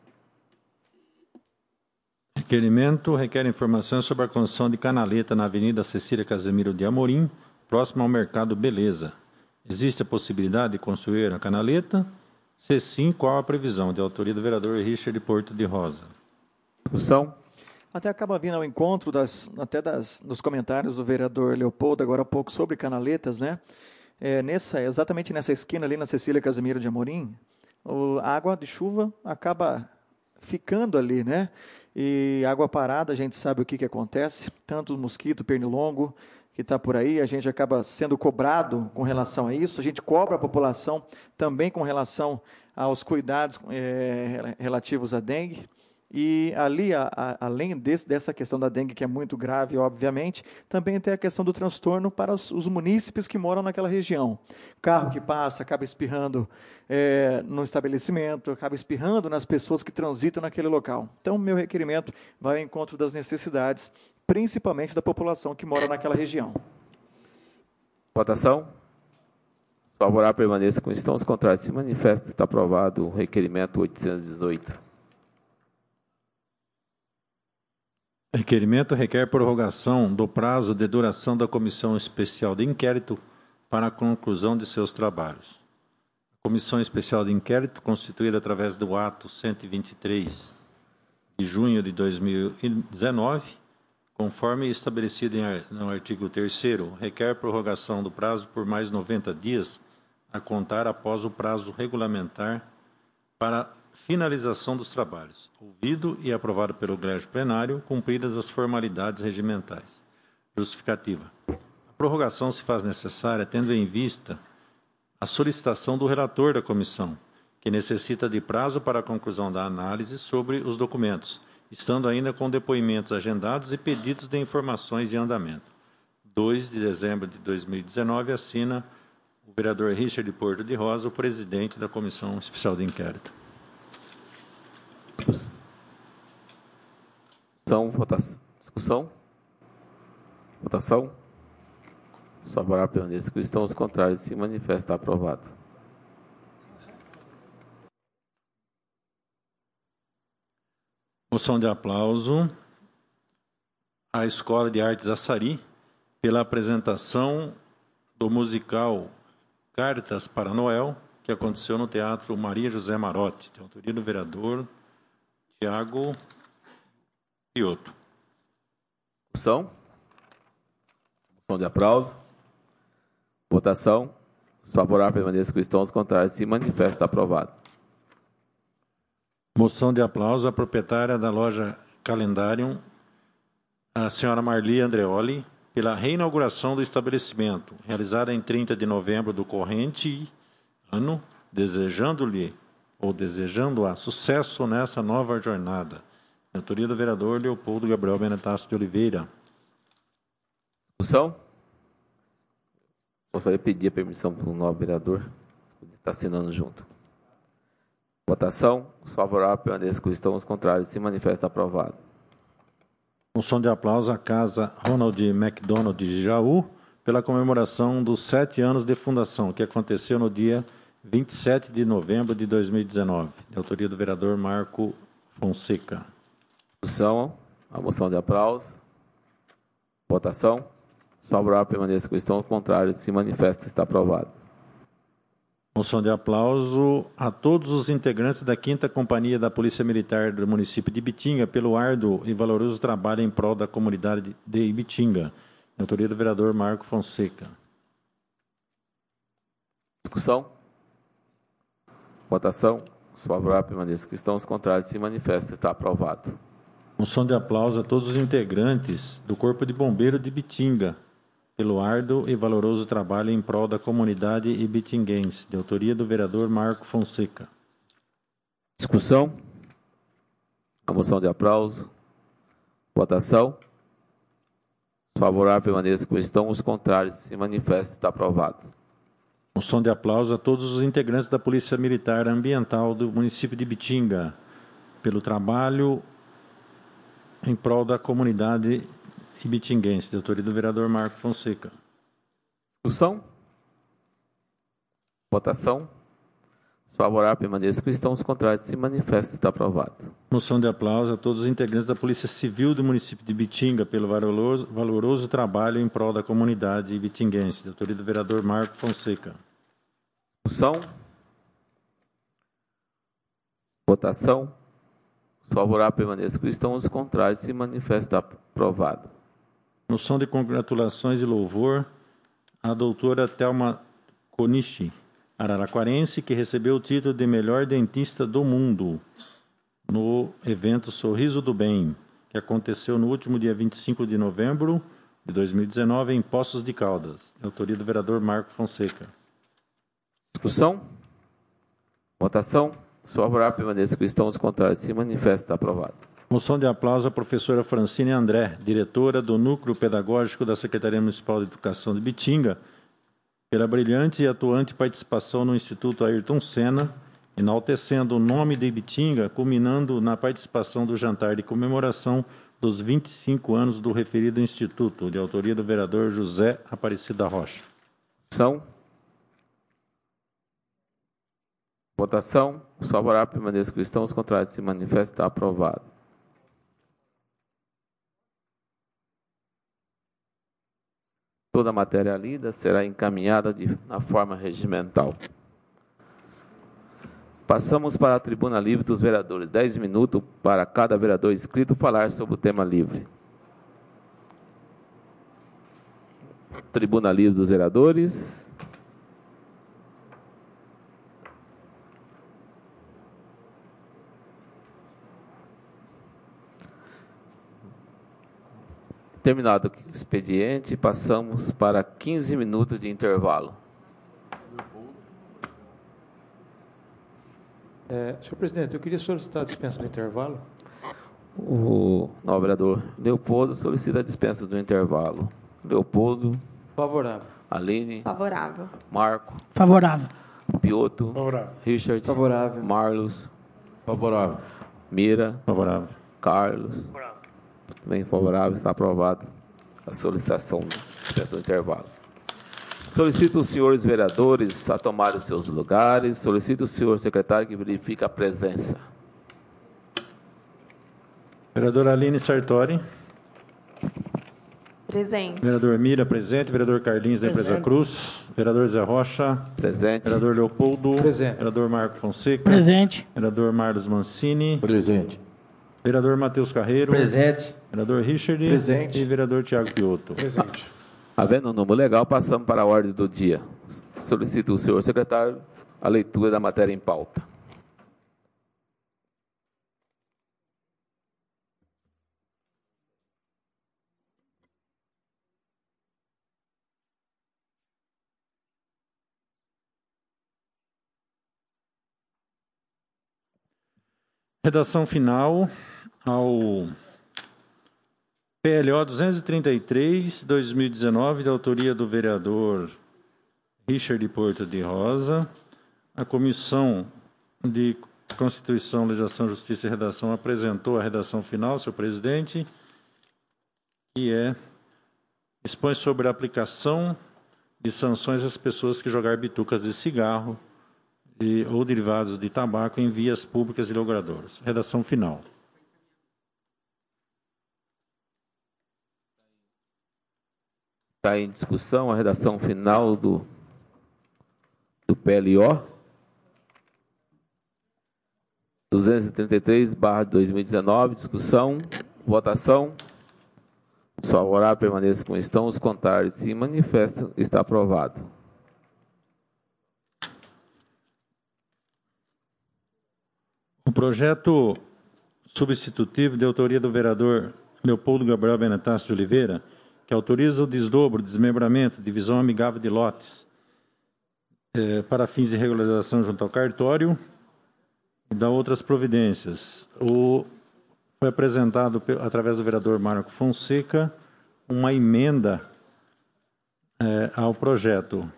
Requerimento requer informações sobre a construção de canaleta na Avenida Cecília Casemiro de Amorim, próximo ao Mercado Beleza. Existe a possibilidade de construir a canaleta? Se sim, qual a previsão? De autoria do vereador Richard Porto de Rosa. Discussão. Até acaba vindo ao encontro das, até das, dos comentários do vereador Leopoldo, agora há pouco, sobre canaletas, né? É, nessa, exatamente nessa esquina ali na Cecília Casemiro de Amorim, o, a água de chuva acaba ficando ali, né? E água parada, a gente sabe o que, que acontece, tanto o mosquito, pernilongo, que está por aí, a gente acaba sendo cobrado com relação a isso, a gente cobra a população também com relação aos cuidados é, relativos à dengue, e ali, a, a, além desse, dessa questão da dengue, que é muito grave, obviamente, também tem a questão do transtorno para os, os munícipes que moram naquela região. Carro que passa, acaba espirrando é, no estabelecimento, acaba espirrando nas pessoas que transitam naquele local. Então, meu requerimento vai ao encontro das necessidades, principalmente da população que mora naquela região. Votação. Os favoráveis permaneçam como estão, os contrários se manifestam. Está aprovado o requerimento oitocentos e dezoito. Requerimento requer prorrogação do prazo de duração da Comissão Especial de Inquérito para a conclusão de seus trabalhos. A Comissão Especial de Inquérito, constituída através do ato cento e vinte e três de junho de dois mil e dezenove, conforme estabelecido no artigo terceiro, requer prorrogação do prazo por mais noventa dias, a contar após o prazo regulamentar para finalização dos trabalhos, ouvido e aprovado pelo Colégio Plenário, cumpridas as formalidades regimentais. Justificativa. A prorrogação se faz necessária tendo em vista a solicitação do relator da comissão, que necessita de prazo para a conclusão da análise sobre os documentos, estando ainda com depoimentos agendados e pedidos de informações em andamento. dois de dezembro de dois mil e dezenove, assina o vereador Richard Porto de Rosa, o presidente da Comissão Especial de Inquérito. Discussão, votação. Discussão. Votação. Os favoráveis permaneçam como estão, os contrários se manifestam. Aprovado. Moção de aplauso à Escola de Artes Açari pela apresentação do musical Cartas para Noel, que aconteceu no Teatro Maria José Marotti, de autoria do vereador Tiago Piotto. Discussão. Moção de aplauso. Votação. Os favoráveis permaneçam como estão, os contrários se manifestam. Aprovado. Moção de aplauso à proprietária da loja Calendarium, a senhora Marli Andreoli, pela reinauguração do estabelecimento, realizada em trinta de novembro do corrente ano, desejando-lhe ou desejando-a sucesso nessa nova jornada. De autoria do vereador Leopoldo Gabriel Benetasso de Oliveira. Discussão. Gostaria de pedir a permissão para o novo vereador, se puder estar assinando junto. Votação. Os favoráveis permaneçam como estão, os contrários se manifestam. Aprovado. Moção de aplauso à Casa Ronald McDonald de Jaú, pela comemoração dos sete anos de fundação, que aconteceu no dia vinte e sete de novembro de dois mil e dezenove. De autoria do vereador Marco Fonseca. Discussão. A moção de aplauso. Votação. Os favoráveis permaneçam como estão, os contrários se manifestam. Está aprovado. Moção de aplauso a todos os integrantes da quinta Companhia da Polícia Militar do município de Ibitinga pelo árduo e valoroso trabalho em prol da comunidade de Ibitinga. De autoria do vereador Marco Fonseca. Discussão. Votação. Os favoráveis permaneçam como estão, os contrários se manifestam. Está aprovado. Moção de aplauso a todos os integrantes do Corpo de Bombeiro de Bitinga pelo árduo e valoroso trabalho em prol da comunidade ibitinguense, de autoria do vereador Marco Fonseca. Discussão. A moção de aplauso. Votação. Os favoráveis permaneçam como estão, os contrários se manifestam. Está aprovado. Moção de aplauso a todos os integrantes da Polícia Militar Ambiental do município de Bitinga pelo trabalho em prol da comunidade ibitinguense, de autoria do vereador Marco Fonseca. Discussão. Votação. Os favoráveis permaneçam como estão, os contrários se manifestam. Está aprovado. Moção de aplauso a todos os integrantes da Polícia Civil do município de Bitinga pelo valoroso, valoroso trabalho em prol da comunidade ibitinguense, de autoria do vereador Marco Fonseca. Discussão. Votação. Os favoráveis permaneçam como estão, os contrários se manifestam. Está aprovado. Moção de congratulações e louvor à doutora Thelma Konishi, araraquarense, que recebeu o título de melhor dentista do mundo no evento Sorriso do Bem, que aconteceu no último dia vinte e cinco de novembro de dois mil e dezenove em Poços de Caldas, de autoria do vereador Marco Fonseca. Discussão. Votação. Os favoráveis permaneçam como estão, os contrários se manifestam. Está aprovado. Moção de aplauso à professora Francine André, diretora do Núcleo Pedagógico da Secretaria Municipal de Educação de Bitinga, pela brilhante e atuante participação no Instituto Ayrton Senna, enaltecendo o nome de Bitinga, culminando na participação do jantar de comemoração dos vinte e cinco anos do referido instituto, de autoria do vereador José Aparecido da Rocha. São. Votação. Os favoráveis permaneçam como estão, os contrários se manifestam. Está aprovado. Toda a matéria lida será encaminhada de, na forma regimental. Passamos para a tribuna livre dos vereadores. Dez minutos para cada vereador inscrito falar sobre o tema livre. Tribuna livre dos vereadores. Terminado o expediente, passamos para quinze minutos de intervalo. É, senhor presidente, eu queria solicitar a dispensa do intervalo. O novo vereador Leopoldo solicita a dispensa do intervalo. Leopoldo. Favorável. Aline. Favorável. Marco. Favorável. Pioto. Favorável. Richard. Favorável. Marlos. Favorável. Mira. Favorável. Carlos. Favorável. Também favorável, está aprovado a solicitação do intervalo. Solicito os senhores vereadores a tomarem os seus lugares. Solicito o senhor secretário que verifique a presença. Vereadora Aline Sartori. Presente. Vereador Mira, presente. Vereador Carlinhos, da Empresa Cruz. Vereador Zé Rocha. Presente. Vereador Leopoldo. Presente. Vereador Marco Fonseca. Presente. Vereador Marlos Mancini. Presente. Vereador Matheus Carreiro. Presente. Vereador Richard. Presente. E vereador Tiago Pioto. Presente. Havendo um número legal, passamos para a ordem do dia. Solicito o senhor secretário a leitura da matéria em pauta. Redação final ao P L O duzentos e trinta e três, dois mil e dezenove, da autoria do vereador Richard Porto de Rosa. A Comissão de Constituição, Legislação, Justiça e Redação apresentou a redação final, senhor presidente, que é, expõe sobre a aplicação de sanções às pessoas que jogar bitucas de cigarro e, ou derivados de tabaco em vias públicas e logradouras. Redação final. Está em discussão a redação final do, do P L O duzentos e trinta e três barra dois mil e dezenove. Discussão, votação. Os favoráveis permaneçam como estão, os contrários se manifestam. Está aprovado. O projeto substitutivo de autoria do vereador Leopoldo Gabriel Benetassi de Oliveira, que autoriza o desdobro, desmembramento, divisão amigável de lotes eh, para fins de regularização junto ao cartório e da outras providências. O, foi apresentado, através do vereador Marco Fonseca, uma emenda eh, ao projeto.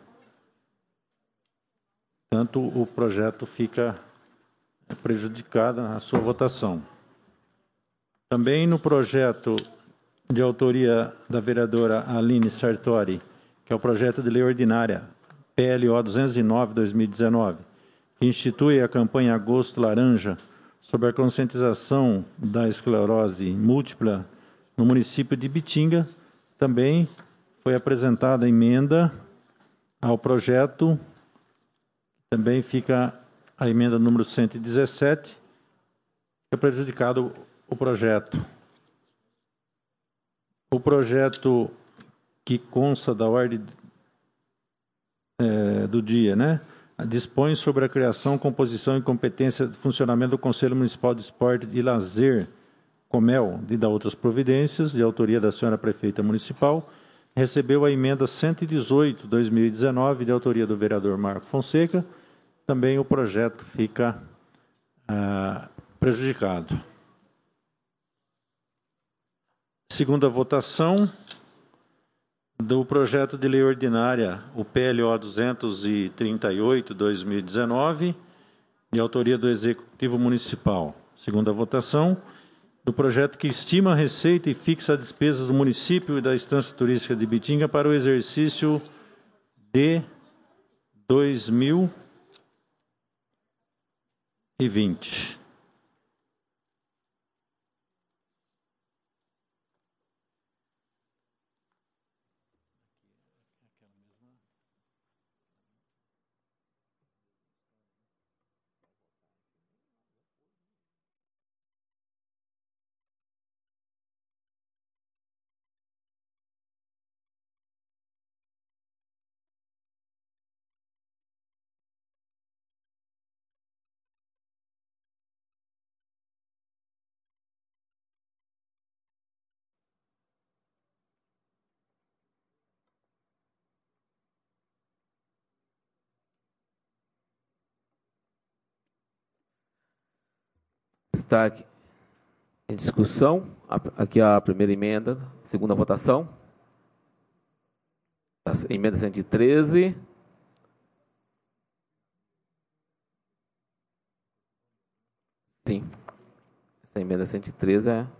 Portanto, o projeto fica prejudicado na sua votação. Também no projeto de autoria da vereadora Aline Sartori, que é o projeto de lei ordinária P L O duzentos e nove barra dois mil e dezenove, que institui a campanha Agosto Laranja sobre a conscientização da esclerose múltipla no município de Bitinga, também foi apresentada a emenda ao projeto. Também fica a emenda número cento e dezessete, que é prejudicado o projeto. O projeto que consta da ordem é, do dia, né? Dispõe sobre a criação, composição e competência de funcionamento do Conselho Municipal de Esporte e Lazer, Comel, e da outras providências, de autoria da senhora prefeita municipal. Recebeu a emenda cento e dezoito, dois mil e dezenove, de autoria do vereador Marco Fonseca. Também o projeto fica ah, prejudicado. Segunda votação do projeto de lei ordinária, o P L O duzentos e trinta e oito, dois mil e dezenove, de autoria do Executivo Municipal. Segunda votação do projeto que estima a receita e fixa as despesas do município e da Estância Turística de Bitinga para o exercício de dois mil e vinte. Está aqui em discussão. Aqui a primeira emenda, segunda votação. A emenda cento e treze. Sim. Essa emenda cento e treze é...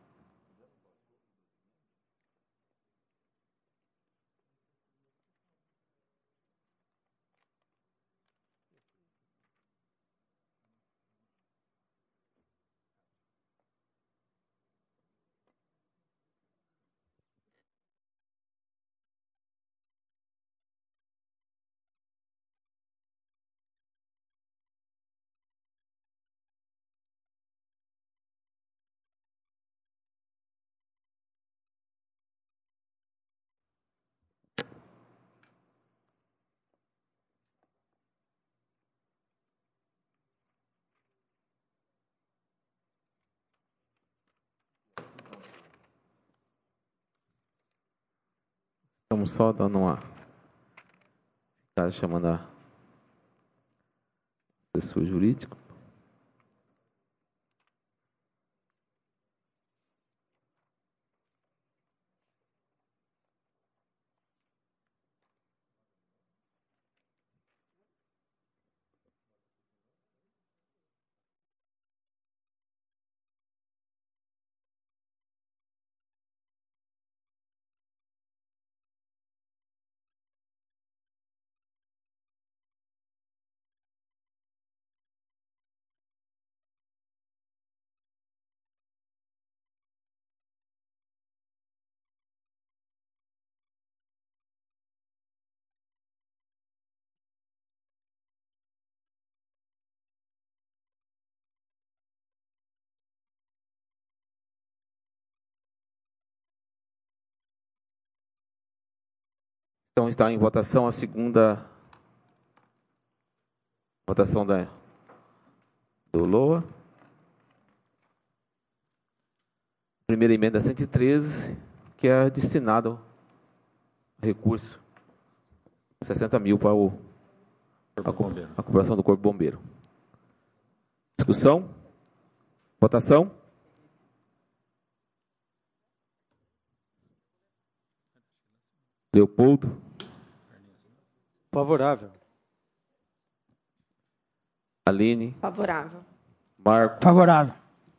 Estamos só dando uma... Está chamando a assessor jurídico. Então está em votação a segunda votação da, do L O A. Primeira emenda cento e treze, que é destinado a recurso sessenta mil para o, a, a cooperação do Corpo Bombeiro. Discussão? Votação? Leopoldo? Favorável. Aline? Favorável. Marco? Favorável.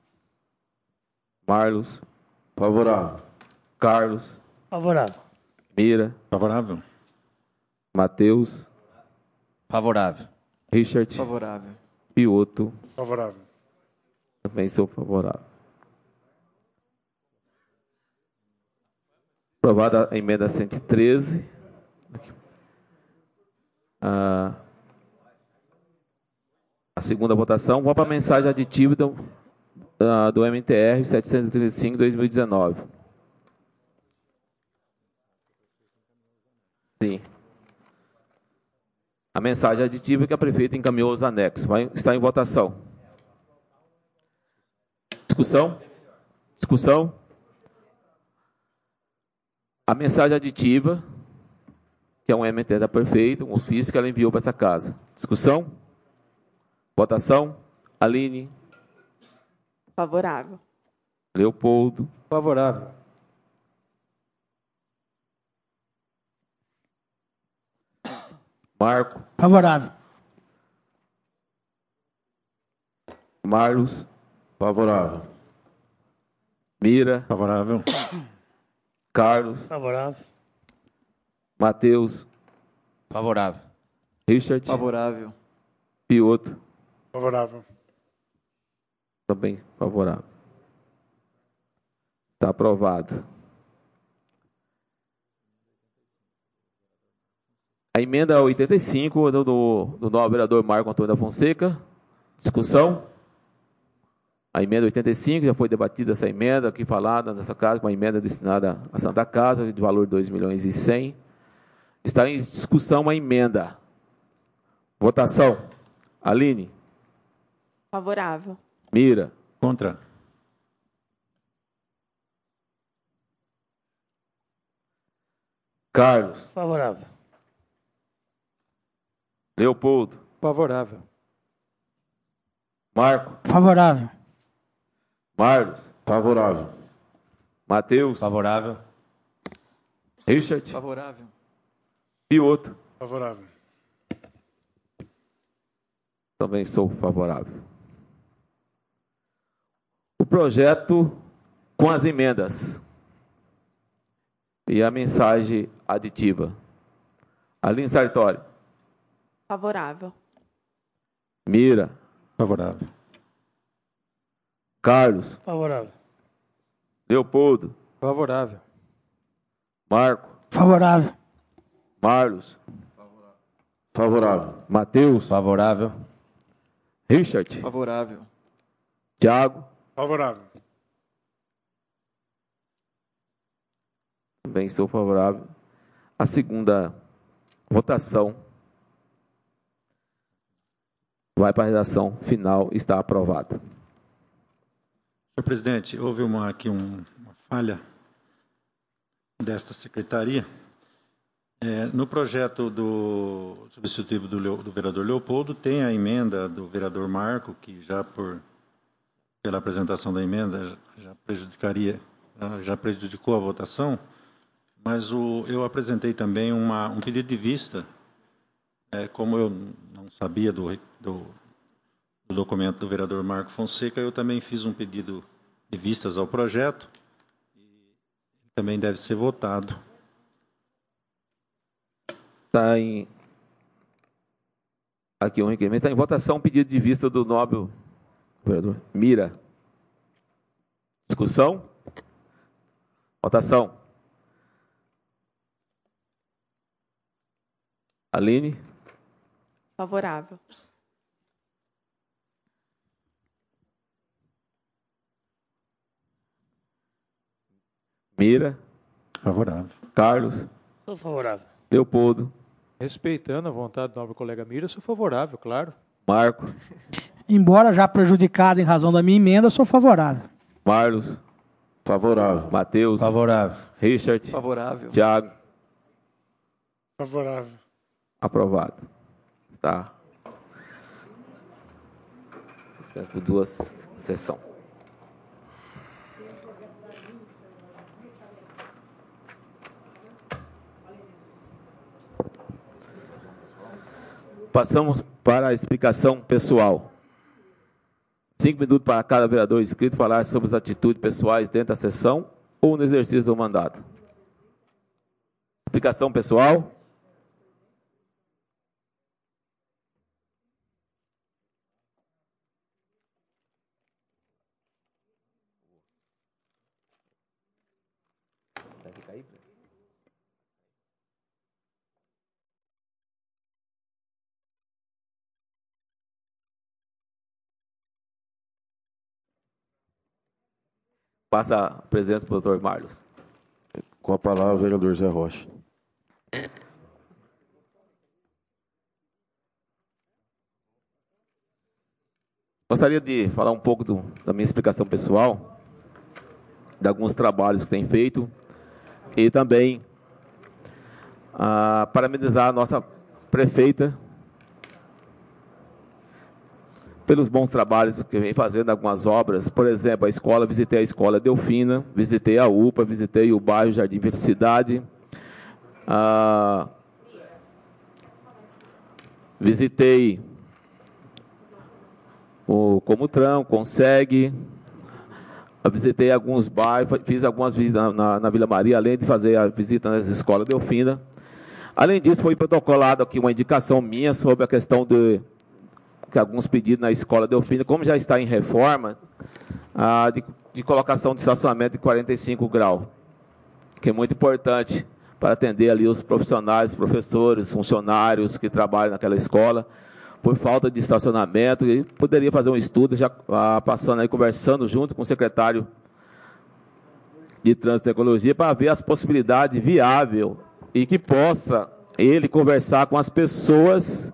Marlos? Favorável. Carlos? Favorável. Mira? Favorável. Matheus? Favorável. Richard? Favorável. Pioto? Favorável. Também sou favorável. Aprovada a emenda cento e treze. Ah, a segunda votação. Vou para a mensagem aditiva do, uh, do M T R setecentos e trinta e cinco de dois mil e dezenove. Sim. A mensagem aditiva que a prefeita encaminhou aos anexos. Vai estar em votação. Discussão? Discussão? A mensagem aditiva, que é um M T da prefeita, um ofício que ela enviou para essa casa. Discussão? Votação? Aline? Favorável. Leopoldo? Favorável. Marco? Favorável. Marlos? Favorável. Mira? Favorável. Carlos? Favorável. Matheus? Favorável. Richard? Favorável. Pioto? Favorável. Também favorável. Está aprovado. A emenda oitenta e cinco do, do, do novo vereador Marco Antônio da Fonseca. Discussão. A emenda oitenta e cinco, já foi debatida essa emenda aqui falada nessa casa, uma emenda destinada à Santa Casa, de valor de dois milhões e cem. Está em discussão uma emenda. Votação. Aline. Favorável. Mira. Contra. Carlos. Favorável. Leopoldo. Favorável. Marco. Favorável. Marlos. Favorável. Matheus. Favorável. Richard. Favorável. Pioto. Favorável. Também sou favorável. O projeto com as emendas e a mensagem aditiva. Aline Sartori. Favorável. Mira. Favorável. Carlos. Favorável. Leopoldo. Favorável. Marco. Favorável. Marlos. Favorável. Matheus. Favorável. Richard. Favorável. Tiago. Favorável. Também sou favorável. A segunda votação vai para a redação final. Está aprovada. Senhor presidente, houve uma, aqui um, uma falha desta secretaria. É, no projeto do substitutivo do, Leo, do vereador Leopoldo, tem a emenda do vereador Marco, que já por, pela apresentação da emenda já prejudicaria, já prejudicou a votação, mas o, eu apresentei também uma, um pedido de vista, é, como eu não sabia do, do, do documento do vereador Marco Fonseca, eu também fiz um pedido de vistas ao projeto, e também deve ser votado. Está em aqui um requerimento, está em votação um pedido de vista do nobre vereador Mira. Discussão? Votação. Aline? Favorável. Mira? Favorável. Carlos? Sou favorável. Leopoldo? Respeitando a vontade do nobre colega Mira, sou favorável, claro. Marco? Embora já prejudicado em razão da minha emenda, sou favorável. Marlos? Favorável. Matheus. Favorável. Richard. Favorável. Tiago. Favorável. Aprovado. Tá. Suspenso por duas sessões. Passamos para a explicação pessoal. Cinco minutos para cada vereador inscrito falar sobre as atitudes pessoais dentro da sessão ou no exercício do mandato. Explicação pessoal. Passa a presença para o doutor Marlos. Com a palavra, o vereador Zé Rocha. Gostaria de falar um pouco do, da minha explicação pessoal, de alguns trabalhos que tem feito, e também ah, parabenizar a nossa prefeita pelos bons trabalhos que vem fazendo, algumas obras. Por exemplo, a escola, visitei a escola Delfina, visitei a U P A, visitei o bairro Jardim Felicidade, ah, visitei o Comutran, Consegue, visitei alguns bairros, fiz algumas visitas na, na, na Vila Maria, além de fazer a visita nas escolas Delfina. Além disso, foi protocolado aqui uma indicação minha sobre a questão de que alguns pedidos na escola Delfina, como já está em reforma, ah, de, de colocação de estacionamento de quarenta e cinco graus, que é muito importante para atender ali os profissionais, professores, funcionários que trabalham naquela escola, por falta de estacionamento, e poderia fazer um estudo, já ah, passando aí, conversando junto com o secretário de Trânsito e Ecologia, para ver as possibilidades viáveis e que possa ele conversar com as pessoas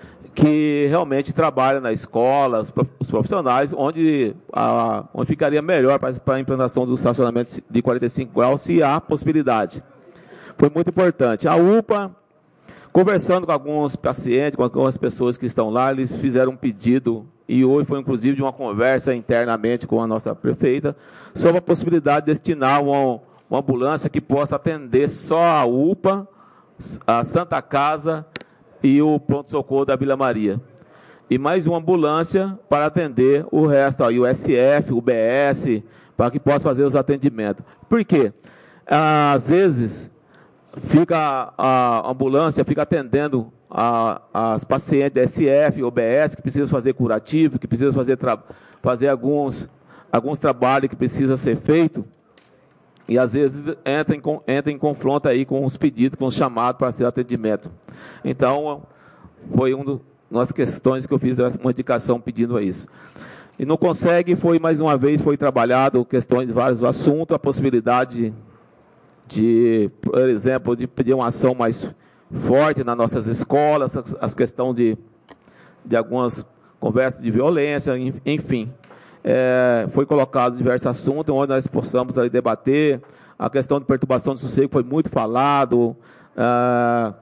que realmente trabalham na escola, os profissionais, onde, a, onde ficaria melhor para, para a implantação do estacionamento de quarenta e cinco graus, se há possibilidade. Foi muito importante. A U P A, conversando com alguns pacientes, com algumas pessoas que estão lá, eles fizeram um pedido, e hoje foi inclusive de uma conversa internamente com a nossa prefeita, sobre a possibilidade de destinar uma, uma ambulância que possa atender só a U P A, a Santa Casa e o pronto-socorro da Vila Maria. E mais uma ambulância para atender o resto, aí, o S F, o B S, para que possa fazer os atendimentos. Por quê? Às vezes, fica a ambulância fica atendendo a, as pacientes S F ou B S que precisam fazer curativo, que precisam fazer, fazer alguns, alguns trabalhos que precisam ser feitos, e às vezes entra em, entra em confronto aí com os pedidos, com os chamados para ser atendimento. Então, foi uma das questões que eu fiz uma indicação pedindo a isso. E não consegue, foi mais uma vez, foi trabalhado questões de vários assuntos, a possibilidade de, por exemplo, de pedir uma ação mais forte nas nossas escolas, as questões de, de algumas conversas de violência, enfim. É, foi colocado diversos assuntos onde nós possamos ali debater. A questão de perturbação de sossego foi muito falado. Ah,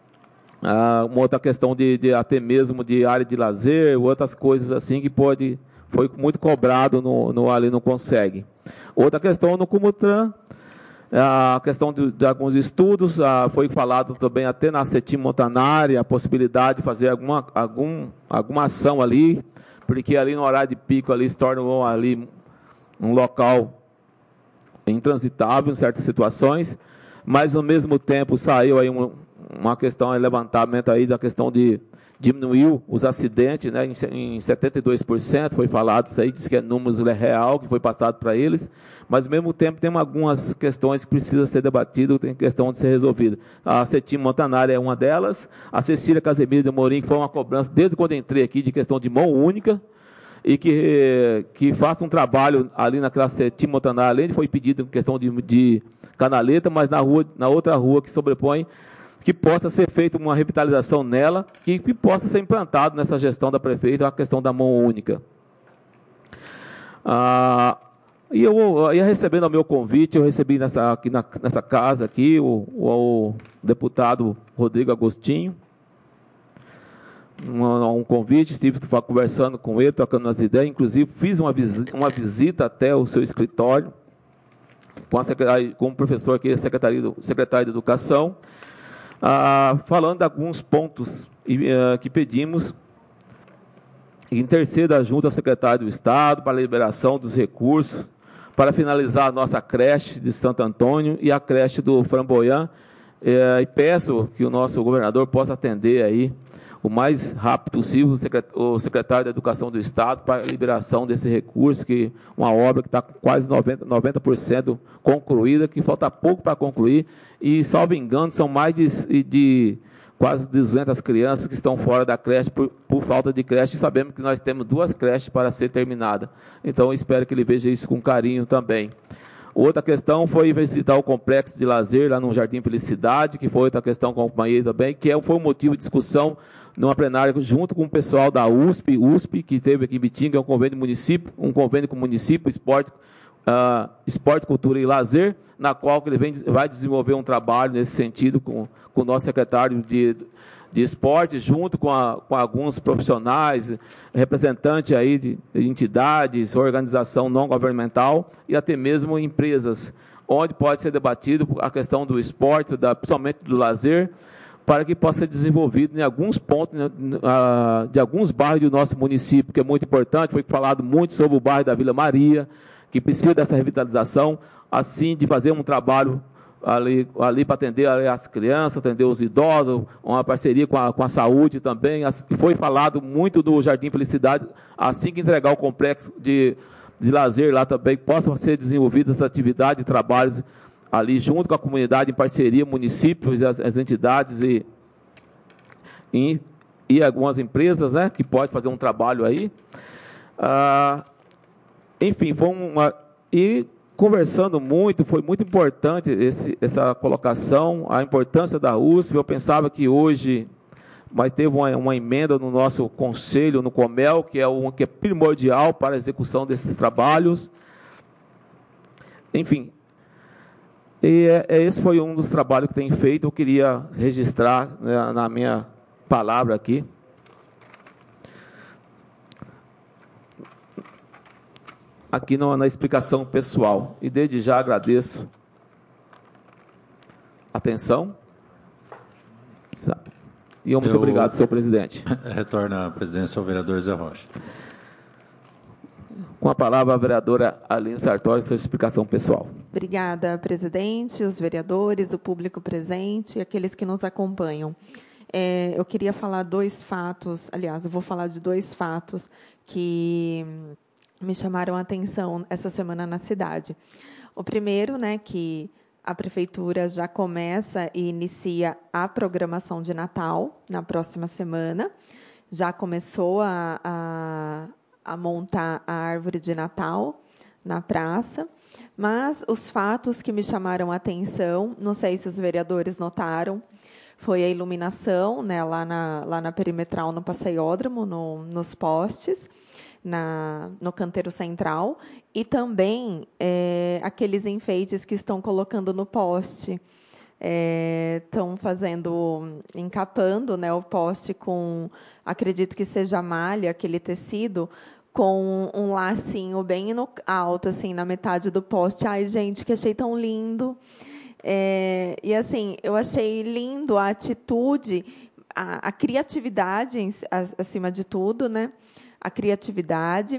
ah, uma outra questão de, de até mesmo de área de lazer, outras coisas assim que pode, foi muito cobrado no, no ali não consegue. Outra questão no Comutran, a questão de, de alguns estudos, ah, foi falado também até na Cetim Montanari, a possibilidade de fazer alguma, algum, alguma ação ali, porque ali no horário de pico ali se torna ali um local intransitável em certas situações, mas ao mesmo tempo saiu aí um, uma questão, um levantamento aí da questão de diminuiu os acidentes, né, em, em setenta e dois por cento, foi falado isso aí, diz que é números real que foi passado para eles, mas ao mesmo tempo tem algumas questões que precisam ser debatidas, tem questão de ser resolvida. A Cetim Montanari é uma delas, a Cecília Casemiro de Amorim, que foi uma cobrança desde quando entrei aqui, de questão de mão única, e que, que faça um trabalho ali naquela Cetim Montanari, além de foi pedido questão de, de canaleta, mas na, rua, na outra rua que sobrepõe, que possa ser feita uma revitalização nela, que, que possa ser implantado nessa gestão da prefeita a questão da mão única. Ah, E eu, eu ia recebendo o meu convite, eu recebi nessa, aqui na, nessa casa aqui, o, o, o deputado Rodrigo Agostinho, um, um convite, estive conversando com ele, trocando umas ideias, inclusive fiz uma visita, uma visita até o seu escritório, com, a com o professor aqui, secretário, do, secretário de Educação, ah, falando de alguns pontos ah, que pedimos, interceda junto ao secretário do Estado para a liberação dos recursos, para finalizar a nossa creche de Santo Antônio e a creche do Framboyant, eh, e peço que o nosso governador possa atender aí o mais rápido possível o secretário da Educação do Estado para a liberação desse recurso, que uma obra que está quase noventa por cento concluída, que falta pouco para concluir, e, salvo engano, são mais de, de quase duzentas crianças que estão fora da creche por, por falta de creche, e sabemos que nós temos duas creches para ser terminada. Então, eu espero que ele veja isso com carinho também. Outra questão foi visitar o complexo de lazer lá no Jardim Felicidade, que foi outra questão com o companheiro também, que foi um motivo de discussão numa plenária junto com o pessoal da U S P, U S P, que teve aqui em Bitinga, um convênio município, um convênio com o município, esporte, uh, esporte, cultura e lazer, na qual ele vem, vai desenvolver um trabalho nesse sentido com, com o nosso secretário de, de esporte, junto com, a, com alguns profissionais, representantes aí de entidades, organização não governamental e até mesmo empresas, onde pode ser debatido a questão do esporte, da, principalmente do lazer, para que possa ser desenvolvido em alguns pontos, de alguns bairros do nosso município, que é muito importante. Foi falado muito sobre o bairro da Vila Maria, que precisa dessa revitalização, assim, de fazer um trabalho ali, ali para atender as crianças, atender os idosos, uma parceria com a, com a saúde também. E foi falado muito do Jardim Felicidade, assim que entregar o complexo de, de lazer lá também, possam ser desenvolvidas atividades e trabalhos ali junto com a comunidade, em parceria, municípios, as, as entidades e, e, e algumas empresas, né, que podem fazer um trabalho aí. Ah, enfim, foi uma... E conversando muito, foi muito importante esse, essa colocação, a importância da U S P. Eu pensava que hoje, mas teve uma, uma emenda no nosso conselho, no Comel, que é, um, que é primordial para a execução desses trabalhos. Enfim, e é, esse foi um dos trabalhos que tem feito. Eu queria registrar, né, na minha palavra aqui. Aqui no, na explicação pessoal. E desde já agradeço a atenção. E eu muito eu, obrigado, senhor presidente. Retorna à presidência ao vereador Zé Rocha. Com a palavra, a vereadora Aline Sartori, sua explicação pessoal. Obrigada, presidente, os vereadores, o público presente e aqueles que nos acompanham. É, eu queria falar dois fatos, aliás, eu vou falar de dois fatos que me chamaram a atenção essa semana na cidade. O primeiro, né, que a prefeitura já começa e inicia a programação de Natal na próxima semana. Já começou a, a, a montar a árvore de Natal na praça, mas os fatos que me chamaram a atenção, não sei se os vereadores notaram, foi a iluminação, né, lá, na, lá na perimetral, no Passeiódromo, no, nos postes, na, no canteiro central, e também é, aqueles enfeites que estão colocando no poste. É, estão fazendo, encapando, né, o poste com, acredito que seja malha, aquele tecido, com um lacinho bem no alto, assim, na metade do poste. Ai, gente, que achei tão lindo. É, e, assim, eu achei lindo a atitude, a, a criatividade, acima de tudo, né? A criatividade,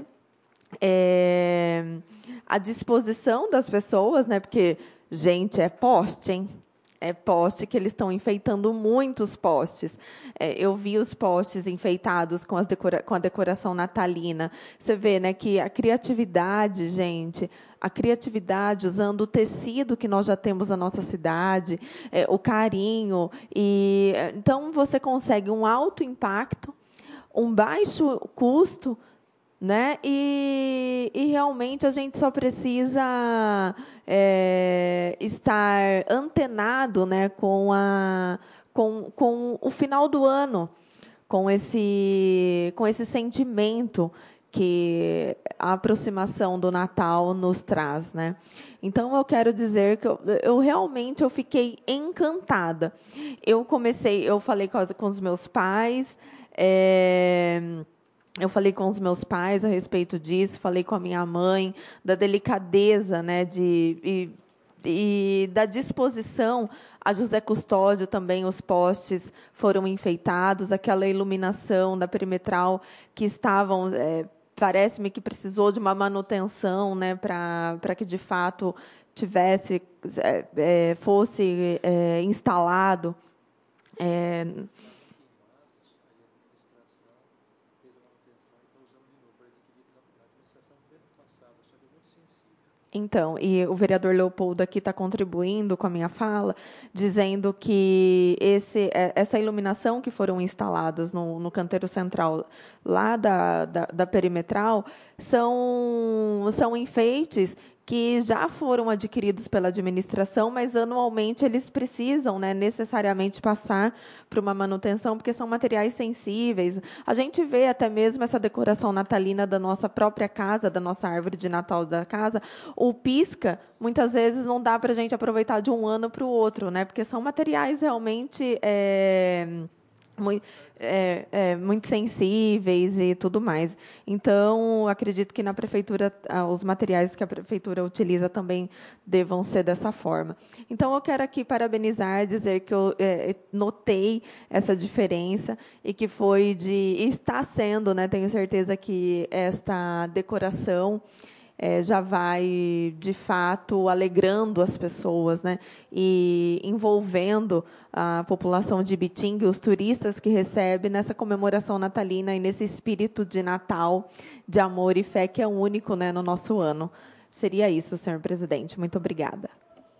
é, a disposição das pessoas, né? Porque, gente, é poste, hein? É poste que eles estão enfeitando muitos postes. É, eu vi os postes enfeitados com, as decora com a decoração natalina. Você vê, né, que a criatividade, gente, a criatividade usando o tecido que nós já temos na nossa cidade, é, o carinho. E, então, você consegue um alto impacto, um baixo custo, né? E, e realmente a gente só precisa é, estar antenado, né, com, a, com, com o final do ano, com esse, com esse sentimento que a aproximação do Natal nos traz, né? Então, eu quero dizer que eu, eu realmente eu fiquei encantada. Eu comecei, eu falei com, as, com os meus pais, é, eu falei com os meus pais a respeito disso, falei com a minha mãe, da delicadeza, né, de, e, e da disposição. A José Custódio também, os postes foram enfeitados, aquela iluminação da perimetral que estavam... É, parece-me que precisou de uma manutenção, né, para para que, de fato, tivesse, é, é, fosse é, instalado. É, Então, e o vereador Leopoldo aqui está contribuindo com a minha fala, dizendo que esse, essa iluminação que foram instaladas no, no canteiro central lá da, da, da perimetral são, são enfeites que já foram adquiridos pela administração, mas anualmente eles precisam, né, necessariamente passar por uma manutenção, porque são materiais sensíveis. A gente vê até mesmo essa decoração natalina da nossa própria casa, da nossa árvore de Natal da casa. O pisca, muitas vezes, não dá para a gente aproveitar de um ano para o outro, né, porque são materiais realmente... É, muito, é, é, muito sensíveis e tudo mais. Então, acredito que na prefeitura, os materiais que a prefeitura utiliza também devam ser dessa forma. Então, eu quero aqui parabenizar, dizer que eu é, notei essa diferença e que foi de... E está sendo, né, tenho certeza que esta decoração É, já vai, de fato, alegrando as pessoas, né, e envolvendo a população de Ibitinga, os turistas que recebem nessa comemoração natalina e nesse espírito de Natal, de amor e fé, que é único, né, no nosso ano. Seria isso, senhor presidente. Muito obrigada.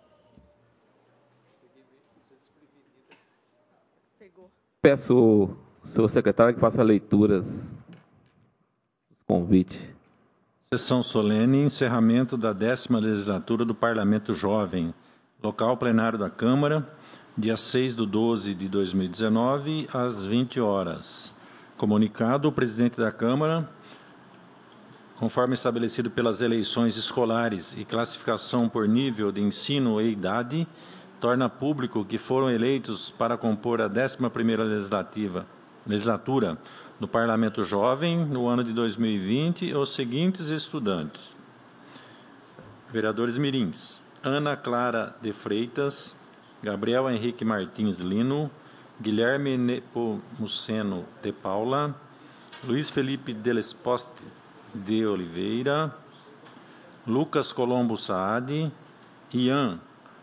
Peço ao senhor secretário que faça leituras dos convites. Sessão solene, encerramento da décima legislatura do Parlamento Jovem. Local plenário da Câmara, dia seis de doze de dois mil e dezenove, às vinte horas. Comunicado, o presidente da Câmara, conforme estabelecido pelas eleições escolares e classificação por nível de ensino e idade, torna público que foram eleitos para compor a décima primeira legislativa, legislatura do Parlamento Jovem, no ano de dois mil e vinte, os seguintes estudantes. Vereadores mirins: Ana Clara de Freitas, Gabriel Henrique Martins Lino, Guilherme Nepomuceno de Paula, Luiz Felipe Delesposte de Oliveira, Lucas Colombo Saad, Ian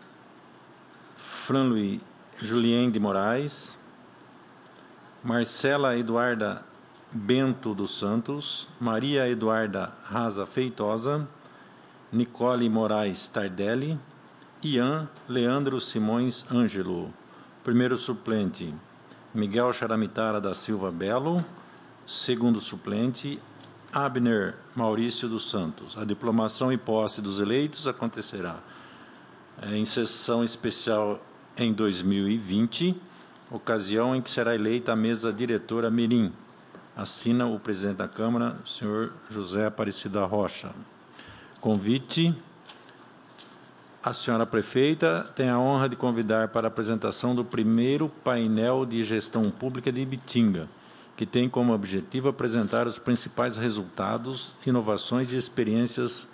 Franluí Julien de Moraes, Marcela Eduarda Bento dos Santos, Maria Eduarda Raza Feitosa, Nicole Moraes Tardelli, Ian Leandro Simões Ângelo. Primeiro suplente, Miguel Charamitara da Silva Belo. Segundo suplente, Abner Maurício dos Santos. A diplomação e posse dos eleitos acontecerá em sessão especial em dois mil e vinte, ocasião em que será eleita a mesa diretora mirim. Assina o presidente da Câmara, o senhor José Aparecido da Rocha. Convite. A senhora prefeita tem a honra de convidar para a apresentação do primeiro painel de gestão pública de Ibitinga, que tem como objetivo apresentar os principais resultados, inovações e experiências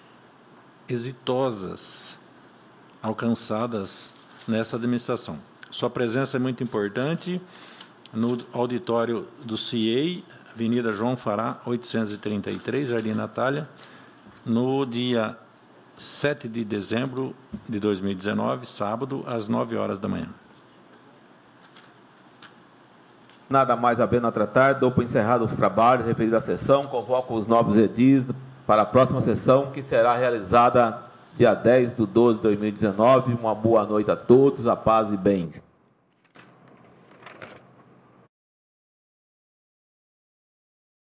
exitosas alcançadas nessa administração. Sua presença é muito importante no auditório do C I E I, Avenida João Fará, oitocentos e trinta e três, Jardim Natália, no dia sete de dezembro de dois mil e dezenove, sábado, às nove horas da manhã. Nada mais havendo a tratar, dou por encerrado os trabalhos referidos à sessão, convoco os novos edis para a próxima sessão, que será realizada dia dez de doze de dois mil e dezenove. Uma boa noite a todos, a paz e bem.